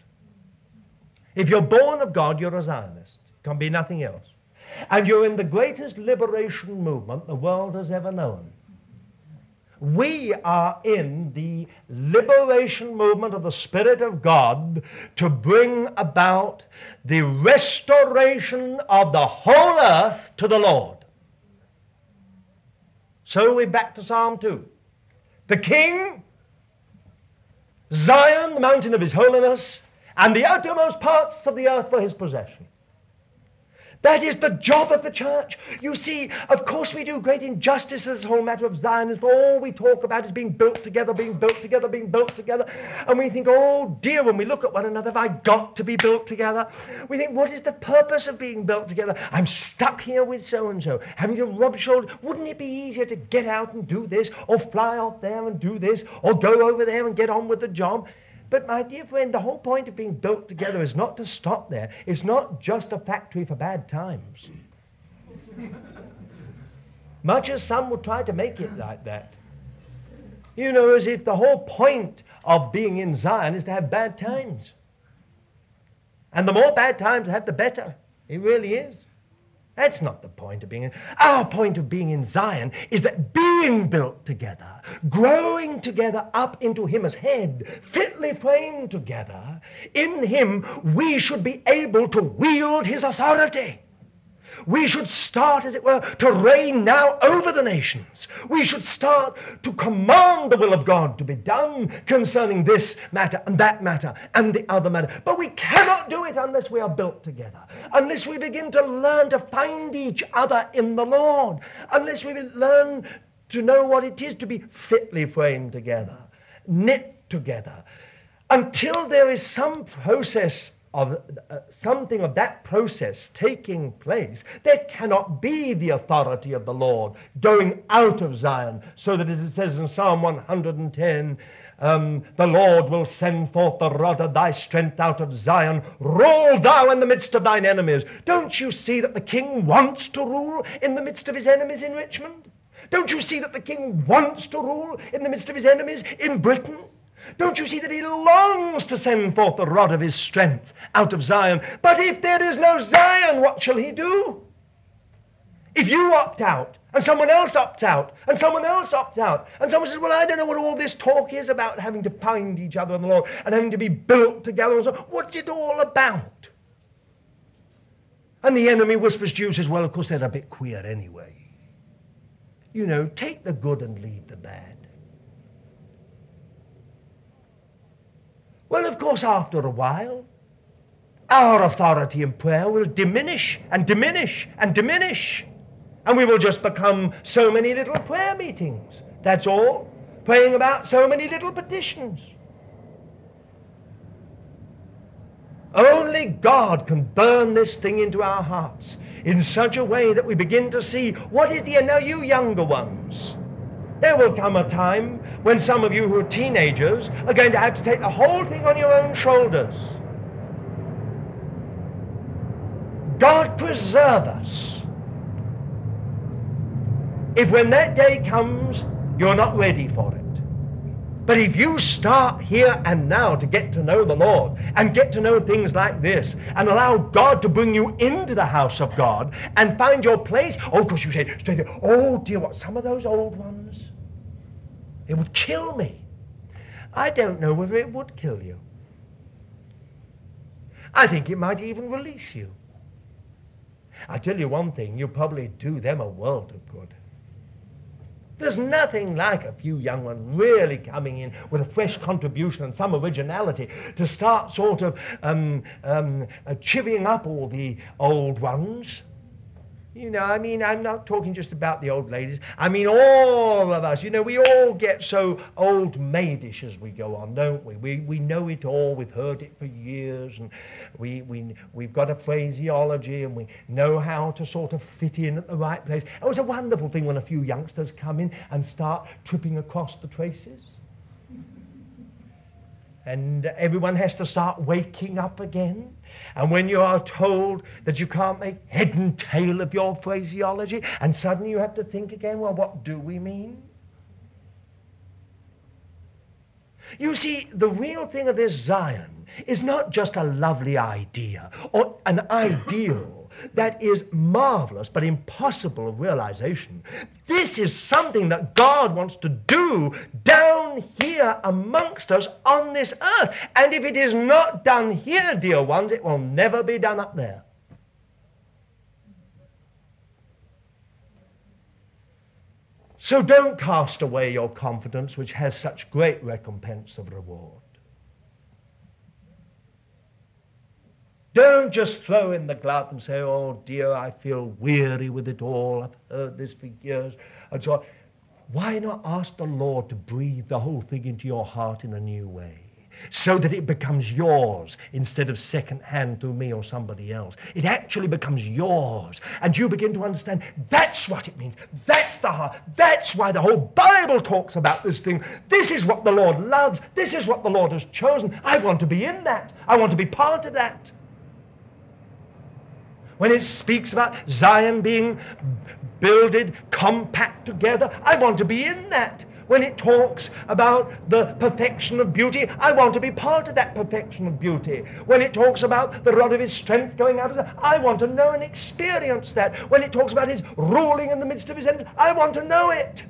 If you're born of God, you're a Zionist. It can be nothing else. And you're in the greatest liberation movement the world has ever known. We are in the liberation movement of the Spirit of God to bring about the restoration of the whole earth to the Lord. So we're back to Psalm two. The King, Zion, the mountain of his holiness, and the outermost parts of the earth for his possession. That is the job of the church. You see, of course we do great injustice to this whole matter of Zionism. All we talk about is being built together, being built together, being built together. And we think, oh dear, when we look at one another, have I got to be built together? We think, what is the purpose of being built together? I'm stuck here with so-and-so, having to rub shoulders. Wouldn't it be easier to get out and do this, or fly off there and do this, or go over there and get on with the job? But my dear friend, the whole point of being built together is not to stop there. It's not just a factory for bad times. Much as some would try to make it like that. You know, as if the whole point of being in Zion is to have bad times. And the more bad times I have, the better. It really is. That's not the point of being in. Our point of being in Zion is that being built together, growing together up into him as head, fitly framed together, in him we should be able to wield his authority. We should start, as it were, to reign now over the nations. We should start to command the will of God to be done concerning this matter and that matter and the other matter. But we cannot do it unless we are built together, unless we begin to learn to find each other in the Lord, unless we learn to know what it is to be fitly framed together, knit together, until there is some process of uh, something of that process taking place. There cannot be the authority of the Lord going out of Zion, so that, as it says in Psalm one hundred ten, um, the Lord will send forth the rod of thy strength out of Zion. Rule thou in the midst of thine enemies. Don't you see that the king wants to rule in the midst of his enemies in Richmond? Don't you see that the king wants to rule in the midst of his enemies in Britain? Don't you see that he longs to send forth the rod of his strength out of Zion? But if there is no Zion, what shall he do? If you opt out, and someone else opts out, and someone else opts out, and someone says, well, I don't know what all this talk is about, having to find each other in the Lord, and having to be built together, and so, what's it all about? And the enemy whispers to you, says, well, of course, they're a bit queer anyway. You know, take the good and leave the bad. Well, of course, after a while, our authority in prayer will diminish and diminish and diminish. And we will just become so many little prayer meetings. That's all. Praying about so many little petitions. Only God can burn this thing into our hearts in such a way that we begin to see what is the... Now, you younger ones, there will come a time when some of you who are teenagers are going to have to take the whole thing on your own shoulders. God preserve us if when that day comes you're not ready for it. But if you start here and now to get to know the Lord and get to know things like this and allow God to bring you into the house of God and find your place, oh, of course you say, straight away, oh dear, what, some of those old ones, it would kill me. I don't know whether it would kill you. I think it might even release you. I tell you one thing, you probably do them a world of good. There's nothing like a few young ones really coming in with a fresh contribution and some originality to start sort of um, um, uh, chivying up all the old ones. You know, I mean, I'm not talking just about the old ladies. I mean, all of us. You know, we all get so old maidish as we go on, don't we? We we know it all. We've heard it for years, and we we we've got a phraseology, and we know how to sort of fit in at the right place. It was a wonderful thing when a few youngsters come in and start tripping across the traces. And everyone has to start waking up again. And when you are told that you can't make head and tail of your phraseology, and suddenly you have to think again, well, what do we mean? You see, the real thing of this Zion is not just a lovely idea or an ideal that is marvelous but impossible of realization. This is something that God wants to do down here amongst us on this earth. And if it is not done here, dear ones, it will never be done up there. So don't cast away your confidence, which has such great recompense of reward. Don't just throw in the glove and say, oh dear, I feel weary with it all. I've heard this for years. And so on. Why not ask the Lord to breathe the whole thing into your heart in a new way, so that it becomes yours instead of second-hand through me or somebody else? It actually becomes yours, and you begin to understand that's what it means. That's the heart. That's why the whole Bible talks about this thing. This is what the Lord loves. This is what the Lord has chosen. I want to be in that. I want to be part of that. When it speaks about Zion being builded compact together, I want to be in that. When it talks about the perfection of beauty, I want to be part of that perfection of beauty. When it talks about the rod of his strength going out, I want to know and experience that. When it talks about his ruling in the midst of his enemies, I want to know it.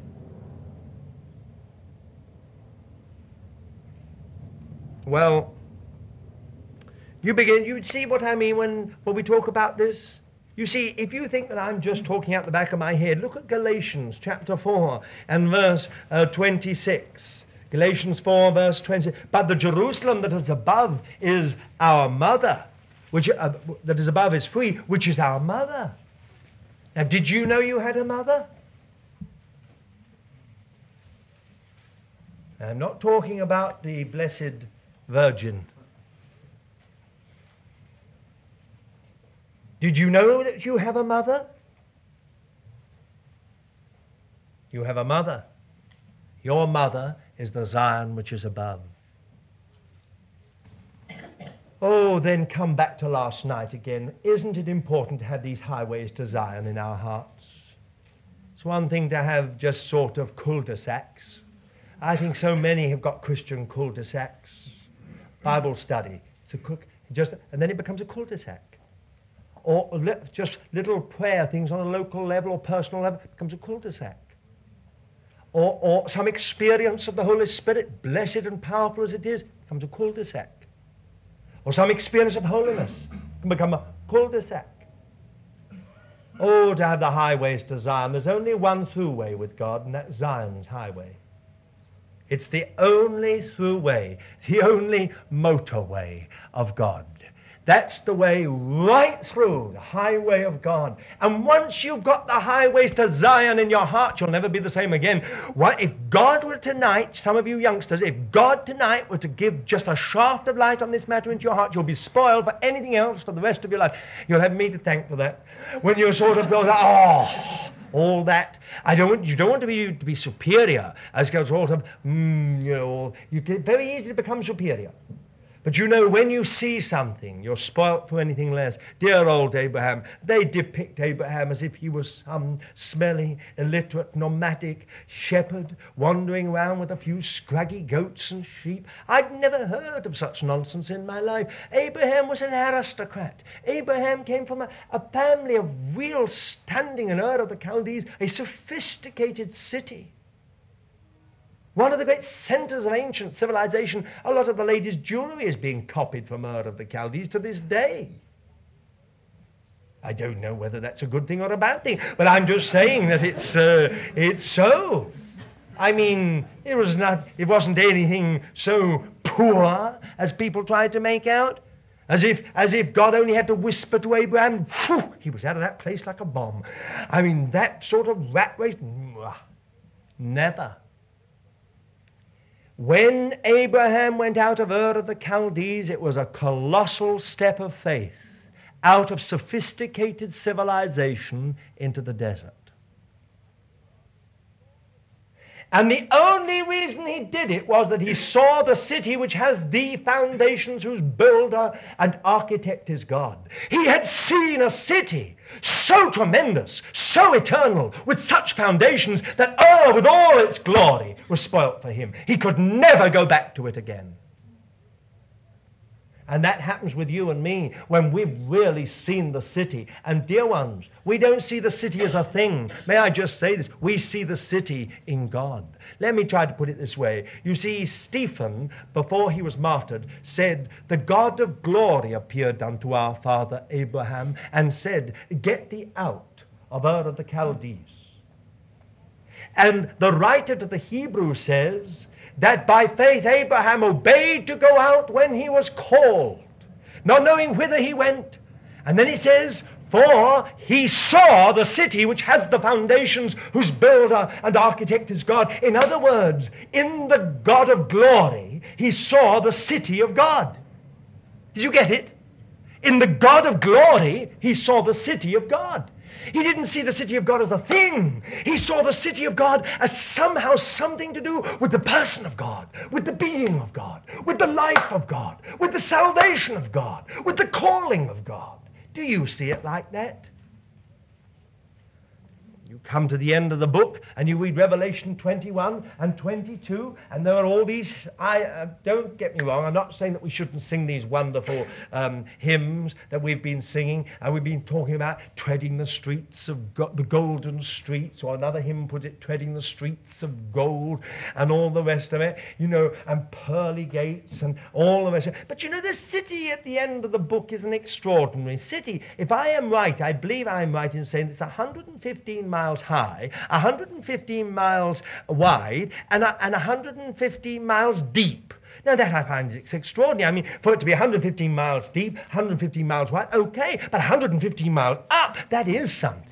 Well, you begin, you see what I mean when, when we talk about this? You see, if you think that I'm just talking out the back of my head, look at Galatians chapter four and verse uh, twenty-six. Galatians four verse twenty. But the Jerusalem that is above is our mother, which uh, that is above is free, which is our mother. Now, did you know you had a mother? I'm not talking about the Blessed Virgin. Did you know that you have a mother? You have a mother. Your mother is the Zion which is above. Oh, then come back to last night again. Isn't it important to have these highways to Zion in our hearts? It's one thing to have just sort of cul-de-sacs. I think so many have got Christian cul-de-sacs. Bible study, it's a cook, just, and then it becomes a cul-de-sac. Or li- just little prayer things on a local level or personal level, it becomes a cul-de-sac. Or, or some experience of the Holy Spirit, blessed and powerful as it is, becomes a cul-de-sac. Or some experience of holiness can become a cul-de-sac. Oh, to have the highways to Zion. There's only one throughway with God, and that's Zion's highway. It's the only throughway, the only motorway of God. That's the way right through the highway of God. And once you've got the highways to Zion in your heart, you'll never be the same again. What if God were tonight, some of you youngsters, if God tonight were to give just a shaft of light on this matter into your heart, you'll be spoiled for anything else for the rest of your life. You'll have me to thank for that. When you're sort of, oh, all that. I don't. You don't want to be to be superior, as goes sort of, mm, you know. You get very easy to become superior. But you know, when you see something, you're spoilt for anything less. Dear old Abraham, they depict Abraham as if he was some smelly, illiterate, nomadic shepherd wandering around with a few scraggy goats and sheep. I'd never heard of such nonsense in my life. Abraham was an aristocrat. Abraham came from a, a family of real standing in Ur of the Chaldees, a sophisticated city. One of the great centers of ancient civilization. A lot of the ladies' jewelry is being copied from Ur of the Chaldees to this day. I don't know whether that's a good thing or a bad thing, but I'm just saying that it's uh, it's so. I mean, it was not. It wasn't anything so poor as people tried to make out. As if, as if God only had to whisper to Abraham, whew, he was out of that place like a bomb. I mean, that sort of rat race, never. When Abraham went out of Ur of the Chaldees, it was a colossal step of faith out of sophisticated civilization into the desert. And the only reason he did it was that he saw the city which has the foundations, whose builder and architect is God. He had seen a city so tremendous, so eternal, with such foundations that Ur, with all its glory, was spoilt for him. He could never go back to it again. And that happens with you and me when we've really seen the city. And dear ones, we don't see the city as a thing. May I just say this? We see the city in God. Let me try to put it this way. You see, Stephen, before he was martyred, said, the God of glory appeared unto our father Abraham and said, get thee out of Ur of the Chaldees. And the writer to the Hebrews says, that by faith Abraham obeyed to go out when he was called, not knowing whither he went. And then he says, for he saw the city which has the foundations, whose builder and architect is God. In other words, in the God of glory, he saw the city of God. Did you get it? In the God of glory, he saw the city of God. He didn't see the city of God as a thing. He saw the city of God as somehow something to do with the person of God, with the being of God, with the life of God, with the salvation of God, with the calling of God. Do you see it like that? You come to the end of the book and you read Revelation twenty-one and twenty-two, and there are all these, I uh, don't get me wrong, I'm not saying that we shouldn't sing these wonderful um, hymns that we've been singing, and we've been talking about treading the streets of go- the golden streets, or another hymn put it, treading the streets of gold, and all the rest of it, you know, and pearly gates and all the rest of it. But you know, the city at the end of the book is an extraordinary city. If I am right, I believe I'm right in saying it's one hundred fifteen miles high, one hundred fifteen miles wide, and, uh, and one hundred fifteen miles deep. Now that I find it's extraordinary. I mean, for it to be one hundred fifteen miles deep, one hundred fifteen miles wide, okay, but one hundred fifteen miles up, that is something.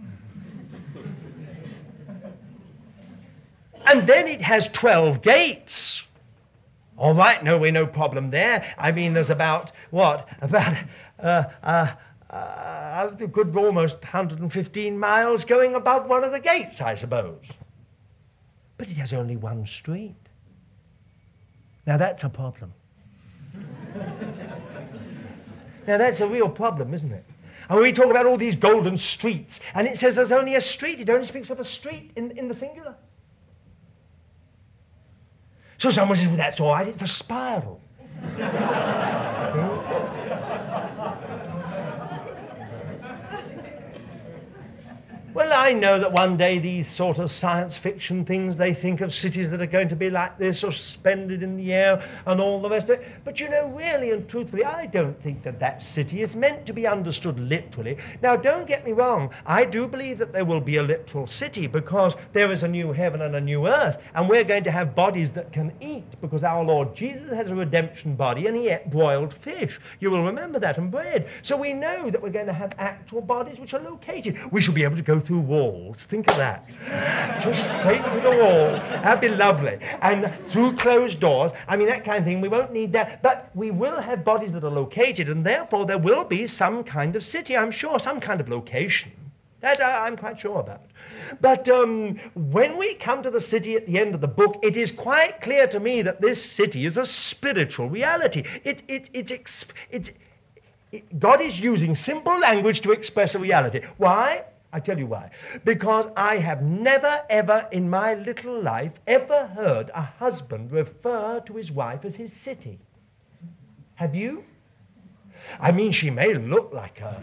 And then it has twelve gates. All right, no way, no problem there. I mean, there's about, what, about, uh, uh, Uh, a good almost one hundred fifteen miles going above one of the gates, I suppose. But it has only one street. Now that's a problem. Now that's a real problem, isn't it? And we talk about all these golden streets, and it says there's only a street. It only speaks of a street in, in the singular. So someone says, well, that's all right, it's a spiral. Well, I know that one day these sort of science fiction things, they think of cities that are going to be like this or suspended in the air and all the rest of it. But you know, really and truthfully, I don't think that that city is meant to be understood literally. Now, don't get me wrong. I do believe that there will be a literal city because there is a new heaven and a new earth. And we're going to have bodies that can eat because our Lord Jesus has a redemption body and he ate broiled fish. You will remember that, and bread. So we know that we're going to have actual bodies which are located. We shall be able to go through walls. Think of that. Just straight to the wall. That'd be lovely. And through closed doors. I mean, that kind of thing. We won't need that. But we will have bodies that are located, and therefore there will be some kind of city, I'm sure, some kind of location. That uh, I'm quite sure about. But um, when we come to the city at the end of the book, it is quite clear to me that this city is a spiritual reality. It, it, it, it's, it's, it, God is using simple language to express a reality. Why? I tell you why. Because I have never, ever in my little life ever heard a husband refer to his wife as his city. Have you? I mean, she may look like a,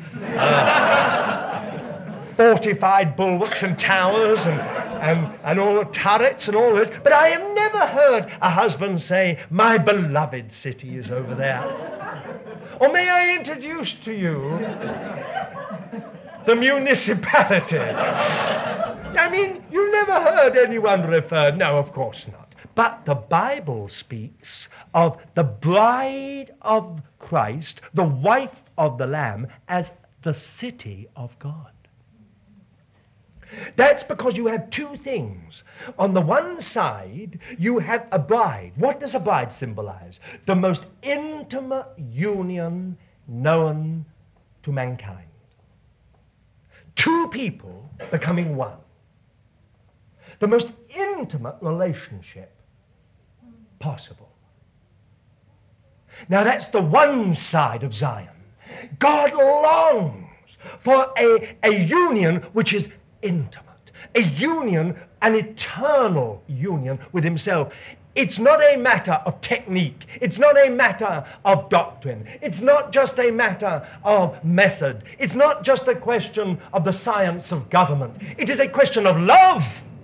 uh, fortified bulwarks and towers and, and, and all the turrets and all this, but I have never heard a husband say, my beloved city is over there. Or may I introduce to you the municipality? I mean, you never heard anyone refer, no, of course not. But the Bible speaks of the bride of Christ, the wife of the Lamb, as the city of God. That's because you have two things. On the one side, you have a bride. What does a bride symbolize? The most intimate union known to mankind. Two people becoming one. The most intimate relationship possible. Now that's the one side of Zion. God longs for a, a union which is intimate. A union, an eternal union with himself. It's not a matter of technique. It's not a matter of doctrine. It's not just a matter of method. It's not just a question of the science of government. It is a question of love.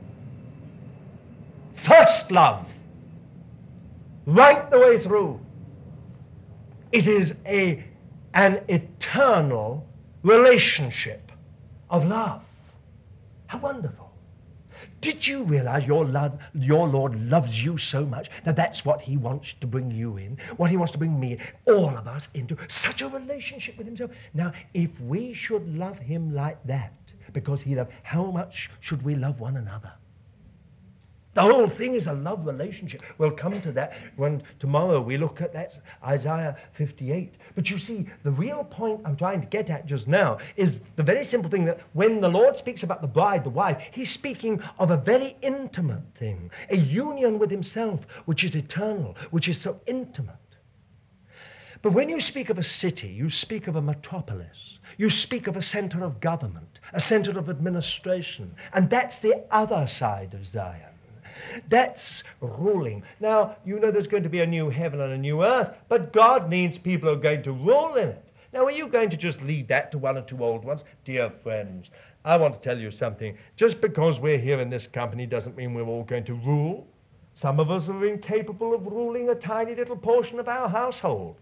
First love. Right the way through. It is a, an eternal relationship of love. How wonderful. Did you realize your, love, your Lord loves you so much that that's what he wants to bring you in, what he wants to bring me, all of us, into such a relationship with himself? Now, if we should love him like that, because he loved, how much should we love one another? The whole thing is a love relationship. We'll come to that when tomorrow we look at that, Isaiah fifty-eight. But you see, the real point I'm trying to get at just now is the very simple thing that when the Lord speaks about the bride, the wife, he's speaking of a very intimate thing, a union with himself, which is eternal, which is so intimate. But when you speak of a city, you speak of a metropolis. You speak of a center of government, a center of administration. And that's the other side of Zion. That's ruling. Now, you know there's going to be a new heaven and a new earth, but God needs people who are going to rule in it. Now, are you going to just leave that to one or two old ones? Dear friends, I want to tell you something. Just because we're here in this company doesn't mean we're all going to rule. Some of us are incapable of ruling a tiny little portion of our household,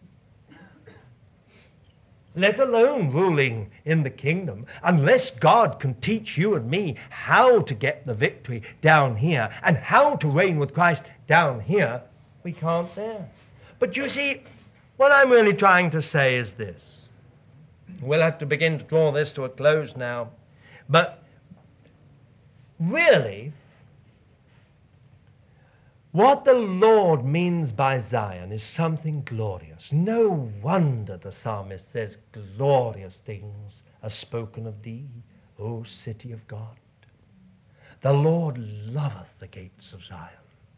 let alone ruling in the kingdom. Unless God can teach you and me how to get the victory down here and how to reign with Christ down here, we can't there. But you see, what I'm really trying to say is this. We'll have to begin to draw this to a close now. But really, what the Lord means by Zion is something glorious. No wonder the psalmist says, glorious things are spoken of thee, O city of God. The Lord loveth the gates of Zion.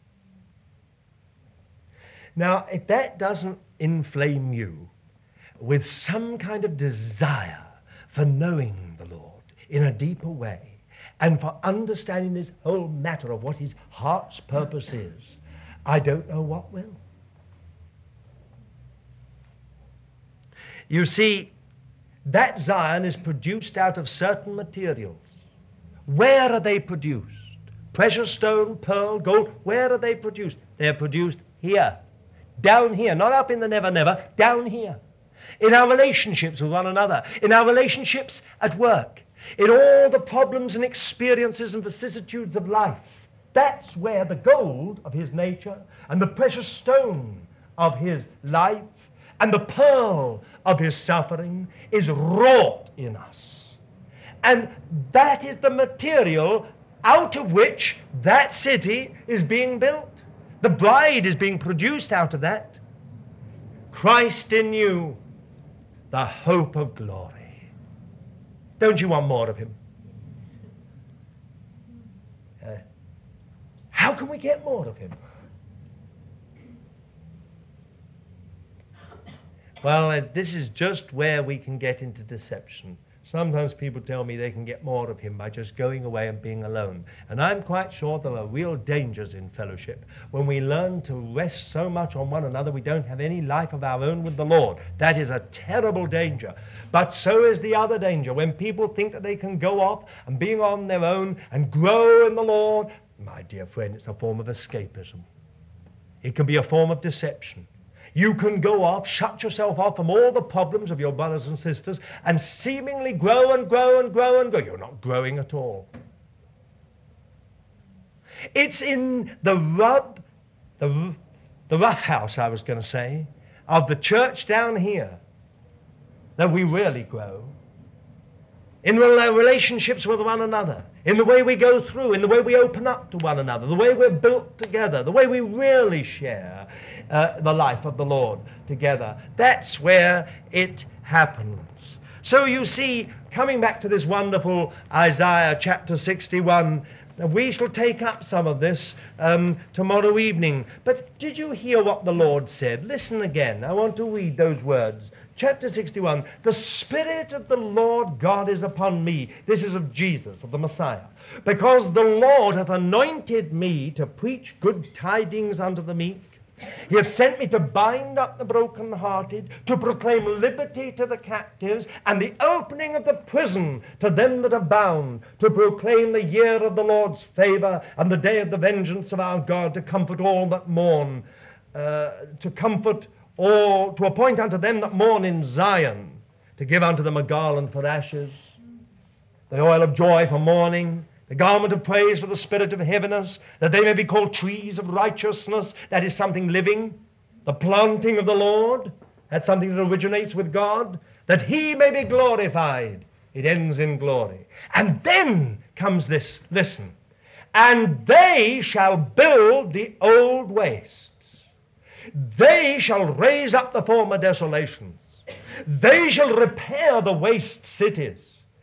Now, if that doesn't inflame you with some kind of desire for knowing the Lord in a deeper way, and for understanding this whole matter of what his heart's purpose is, I don't know what will. You see, that Zion is produced out of certain materials. Where are they produced? Precious stone, pearl, gold, where are they produced? They're produced here, down here, not up in the never never, down here. In our relationships with one another, in our relationships at work, in all the problems and experiences and vicissitudes of life. That's where the gold of his nature and the precious stone of his life and the pearl of his suffering is wrought in us. And that is the material out of which that city is being built. The bride is being produced out of that. Christ in you, the hope of glory. Don't you want more of him? Uh, how can we get more of him? Well, uh, this is just where we can get into deception. Sometimes people tell me they can get more of him by just going away and being alone. And I'm quite sure there are real dangers in fellowship. When we learn to rest so much on one another, we don't have any life of our own with the Lord. That is a terrible danger. But so is the other danger. When people think that they can go off and being on their own and grow in the Lord, my dear friend, it's a form of escapism. It can be a form of deception. You can go off, shut yourself off from all the problems of your brothers and sisters, and seemingly grow and grow and grow and grow. You're not growing at all. It's in the rub, the, the rough house, I was going to say, of the church down here that we really grow. In relationships with one another, in the way we go through, in the way we open up to one another, the way we're built together, the way we really share uh, the life of the Lord together. That's where it happens. So you see, coming back to this wonderful Isaiah chapter sixty-one, we shall take up some of this um, tomorrow evening. But did you hear what the Lord said? Listen again. I want to read those words. Chapter sixty-one, the Spirit of the Lord God is upon me. This is of Jesus, of the Messiah. Because the Lord hath anointed me to preach good tidings unto the meek. He hath sent me to bind up the brokenhearted, to proclaim liberty to the captives, and the opening of the prison to them that are bound, to proclaim the year of the Lord's favor, and the day of the vengeance of our God, to comfort all that mourn, uh, to comfort or to appoint unto them that mourn in Zion, to give unto them a garland for ashes, the oil of joy for mourning, the garment of praise for the spirit of heaviness, that they may be called trees of righteousness. That is something living. The planting of the Lord, that's something that originates with God, that he may be glorified. It ends in glory. And then comes this, listen, and they shall build the old wastes. They shall raise up the former desolations. They shall repair the waste cities.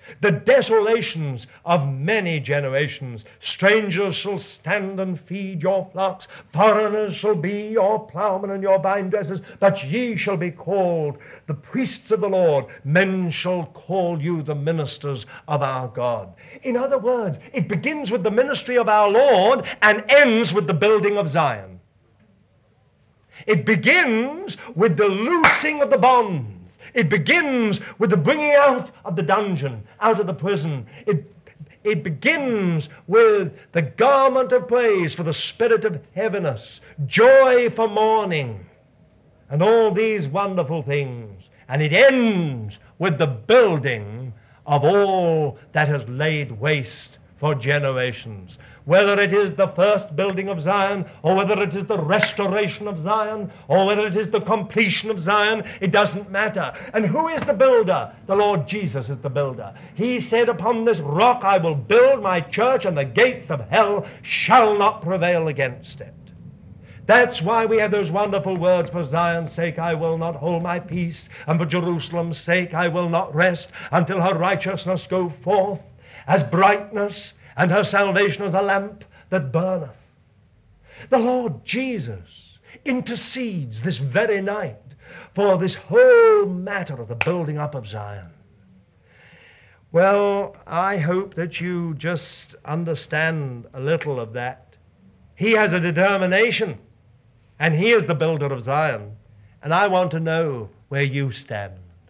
the desolations of many generations. Strangers shall stand and feed your flocks, foreigners shall be your plowmen and your vine dressers, but ye shall be called the priests of the Lord. Men shall call you the ministers of our God. In other words, it begins with the ministry of our Lord and ends with the building of Zion. It begins with the loosing of the bonds. It begins with the bringing out of the dungeon, out of the prison. It, it begins with the garment of praise for the spirit of heaviness, joy for mourning, and all these wonderful things. And it ends with the building of all that has laid waste for generations. Whether it is the first building of Zion, or whether it is the restoration of Zion, or whether it is the completion of Zion, it doesn't matter. And who is the builder? The Lord Jesus is the builder. He said, upon this rock I will build my church, and the gates of hell shall not prevail against it. That's why we have those wonderful words, for Zion's sake I will not hold my peace, and for Jerusalem's sake I will not rest, until her righteousness go forth as brightness, and her salvation as a lamp that burneth. The Lord Jesus intercedes this very night for this whole matter of the building up of Zion. Well, I hope that you just understand a little of that. He has a determination, and he is the builder of Zion, and I want to know where you stand.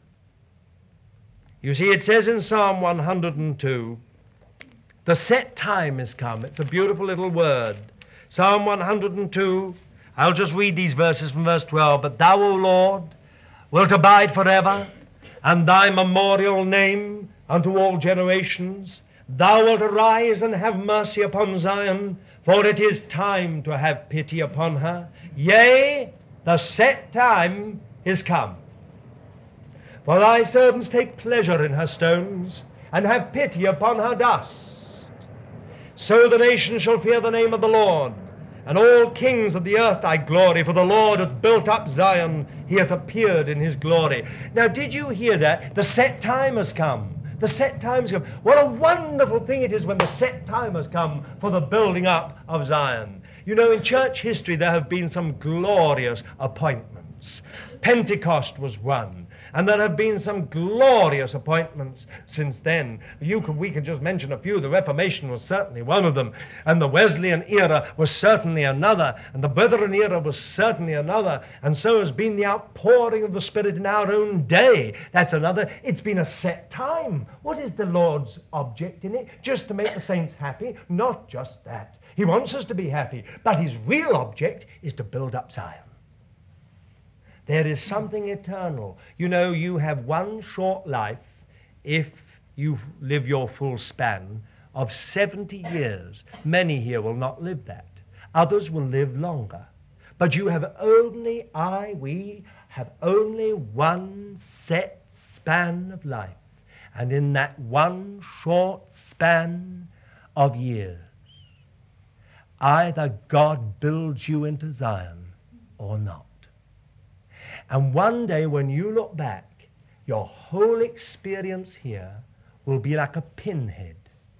You see, it says in Psalm one hundred two, the set time is come. It's a beautiful little word. Psalm one hundred two, I'll just read these verses from verse twelve. But thou, O Lord, wilt abide forever, and thy memorial name unto all generations. Thou wilt arise and have mercy upon Zion, for it is time to have pity upon her. Yea, the set time is come. For thy servants take pleasure in her stones, and have pity upon her dust. So the nations shall fear the name of the Lord, and all kings of the earth thy glory. For the Lord hath built up Zion, he hath appeared in his glory. Now, did you hear that? The set time has come. The set time has come. What a wonderful thing it is when the set time has come for the building up of Zion. You know, in church history there have been some glorious appointments. Pentecost was one. And there have been some glorious appointments since then. You can, we can just mention a few. The Reformation was certainly one of them. And the Wesleyan era was certainly another. And the Brethren era was certainly another. And so has been the outpouring of the Spirit in our own day. That's another. It's been a set time. What is the Lord's object in it? Just to make the saints happy? Not just that. He wants us to be happy. But his real object is to build up Zion. There is something eternal. You know, you have one short life, if you live your full span, of seventy years. Many here will not live that. Others will live longer. But you have only, I, we, have only one set span of life. And in that one short span of years, either God builds you into Zion or not. And one day when you look back, your whole experience here will be like a pinhead.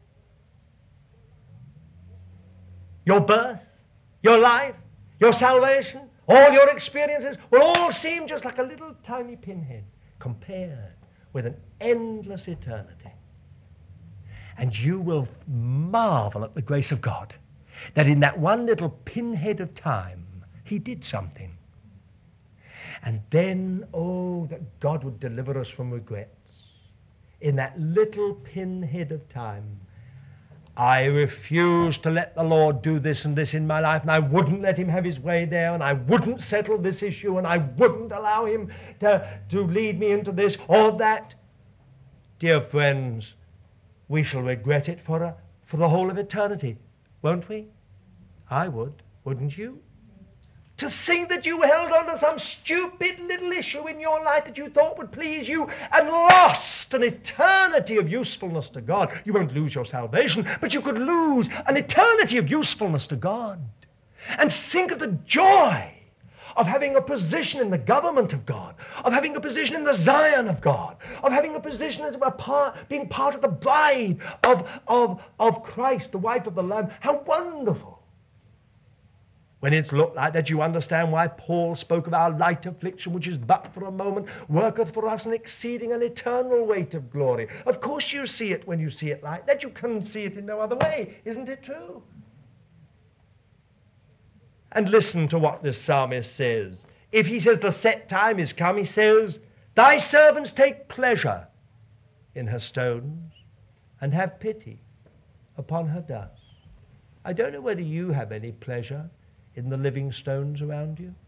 Your birth, your life, your salvation, all your experiences will all seem just like a little tiny pinhead compared with an endless eternity. And you will marvel at the grace of God, that in that one little pinhead of time, he did something. And then, oh, that God would deliver us from regrets. In that little pinhead of time, I refused to let the Lord do this and this in my life, and I wouldn't let him have his way there, and I wouldn't settle this issue, and I wouldn't allow him to, to lead me into this or that. Dear friends, we shall regret it for, a, for the whole of eternity, won't we? I would, wouldn't you? To think that you held on to some stupid little issue in your life that you thought would please you and lost an eternity of usefulness to God. You won't lose your salvation, but you could lose an eternity of usefulness to God. And think of the joy of having a position in the government of God, of having a position in the Zion of God, of having a position as a part, being part of the bride of, of, of Christ, the wife of the Lamb. How wonderful! When it's looked like that, you understand why Paul spoke of our light affliction, which is but for a moment, worketh for us an exceeding and eternal weight of glory. Of course you see it when you see it like that. You can see it in no other way. Isn't it true? And listen to what this psalmist says. If he says the set time is come, he says, thy servants take pleasure in her stones and have pity upon her dust. I don't know whether you have any pleasure in the living stones around you.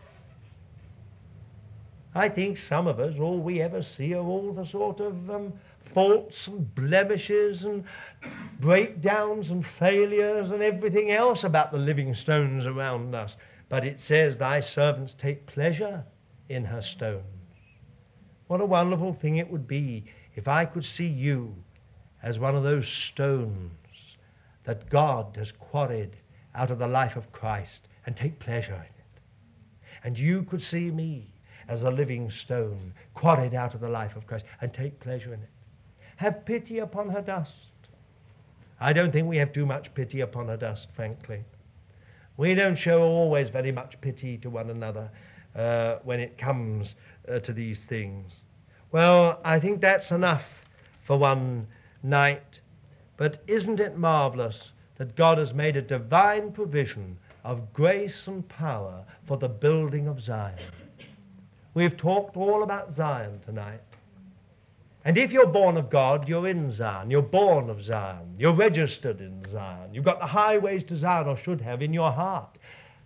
I think some of us, all we ever see are all the sort of um, faults and blemishes and breakdowns and failures and everything else about the living stones around us. But it says, thy servants take pleasure in her stones. What a wonderful thing it would be if I could see you as one of those stones that God has quarried out of the life of Christ and take pleasure in it. And you could see me as a living stone quarried out of the life of Christ and take pleasure in it. Have pity upon her dust. I don't think we have too much pity upon her dust, frankly. We don't show always very much pity to one another uh, when it comes uh, to these things. Well, I think that's enough for one night. But isn't it marvelous that God has made a divine provision of grace and power for the building of Zion? We've talked all about Zion tonight. And if you're born of God, you're in Zion. You're born of Zion. You're registered in Zion. You've got the highways to Zion, or should have, in your heart.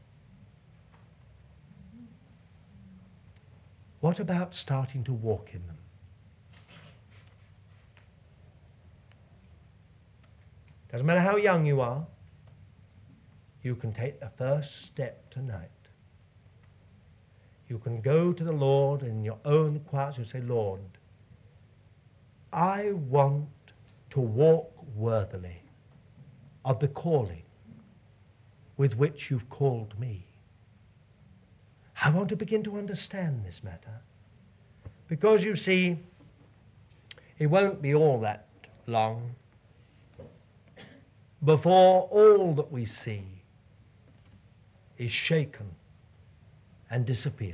What about starting to walk in them? Doesn't matter how young you are, you can take the first step tonight. You can go to the Lord in your own quiet and say, Lord, I want to walk worthily of the calling with which you've called me. I want to begin to understand this matter. Because you see, it won't be all that long before all that we see is shaken and disappears.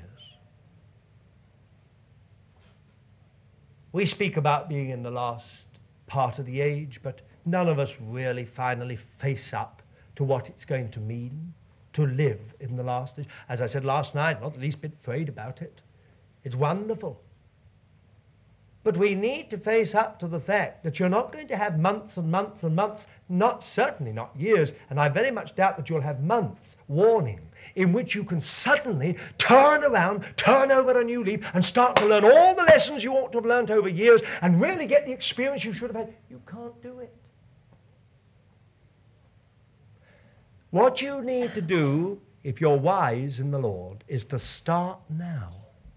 We speak about being in the last part of the age, but none of us really finally face up to what it's going to mean to live in the last age. As I said last night, not the least bit afraid about it. It's wonderful. But we need to face up to the fact that you're not going to have months and months and months, not certainly not years, and I very much doubt that you'll have months, warning, in which you can suddenly turn around, turn over a new leaf, and start to learn all the lessons you ought to have learned over years, and really get the experience you should have had. You can't do it. What you need to do, if you're wise in the Lord, is to start now.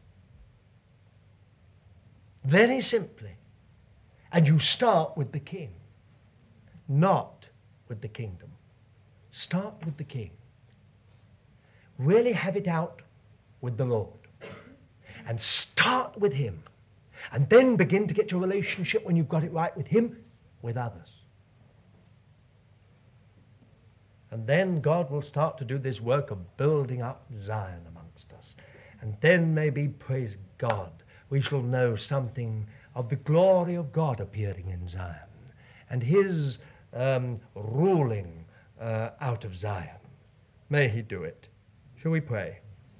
Very simply. And you start with the King, not with the kingdom. Start with the King. Really have it out with the Lord. And start with Him. And then begin to get your relationship, when you've got it right with Him, with others. And then God will start to do this work of building up Zion amongst us. And then maybe, praise God, we shall know something of the glory of God appearing in Zion and His um, ruling uh, out of Zion. May He do it. Shall we pray?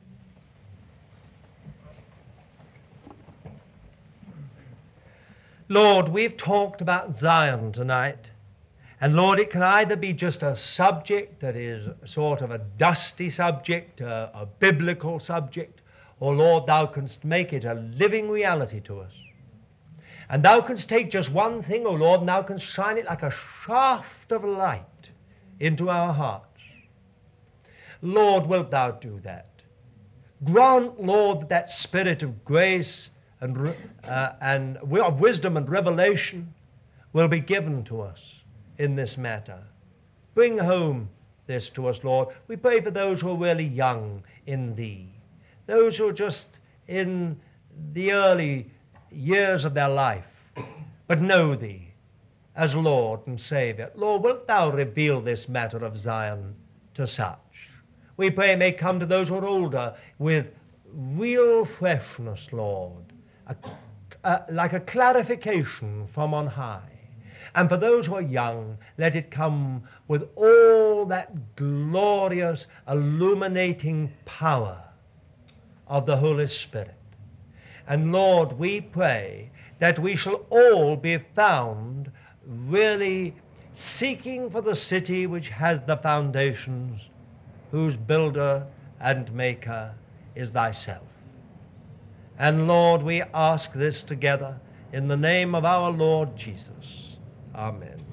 Lord, we've talked about Zion tonight. And Lord, it can either be just a subject that is sort of a dusty subject, a, a biblical subject, or Lord, Thou canst make it a living reality to us. And Thou canst take just one thing, O Lord, and Thou canst shine it like a shaft of light into our hearts. Lord, wilt Thou do that? Grant, Lord, that that spirit of grace and, uh, and of wisdom and revelation will be given to us in this matter. Bring home this to us, Lord. We pray for those who are really young in Thee. those who are just in the early years of their life, but know Thee as Lord and Saviour. Lord, wilt Thou reveal this matter of Zion to such? We pray it may come to those who are older with real freshness, Lord, a, a, like a clarification from on high. And for those who are young, let it come with all that glorious illuminating power of the Holy Spirit. And Lord, we pray that we shall all be found really seeking for the city which has the foundations, whose builder and maker is Thyself. And Lord, we ask this together in the name of our Lord Jesus. Amen.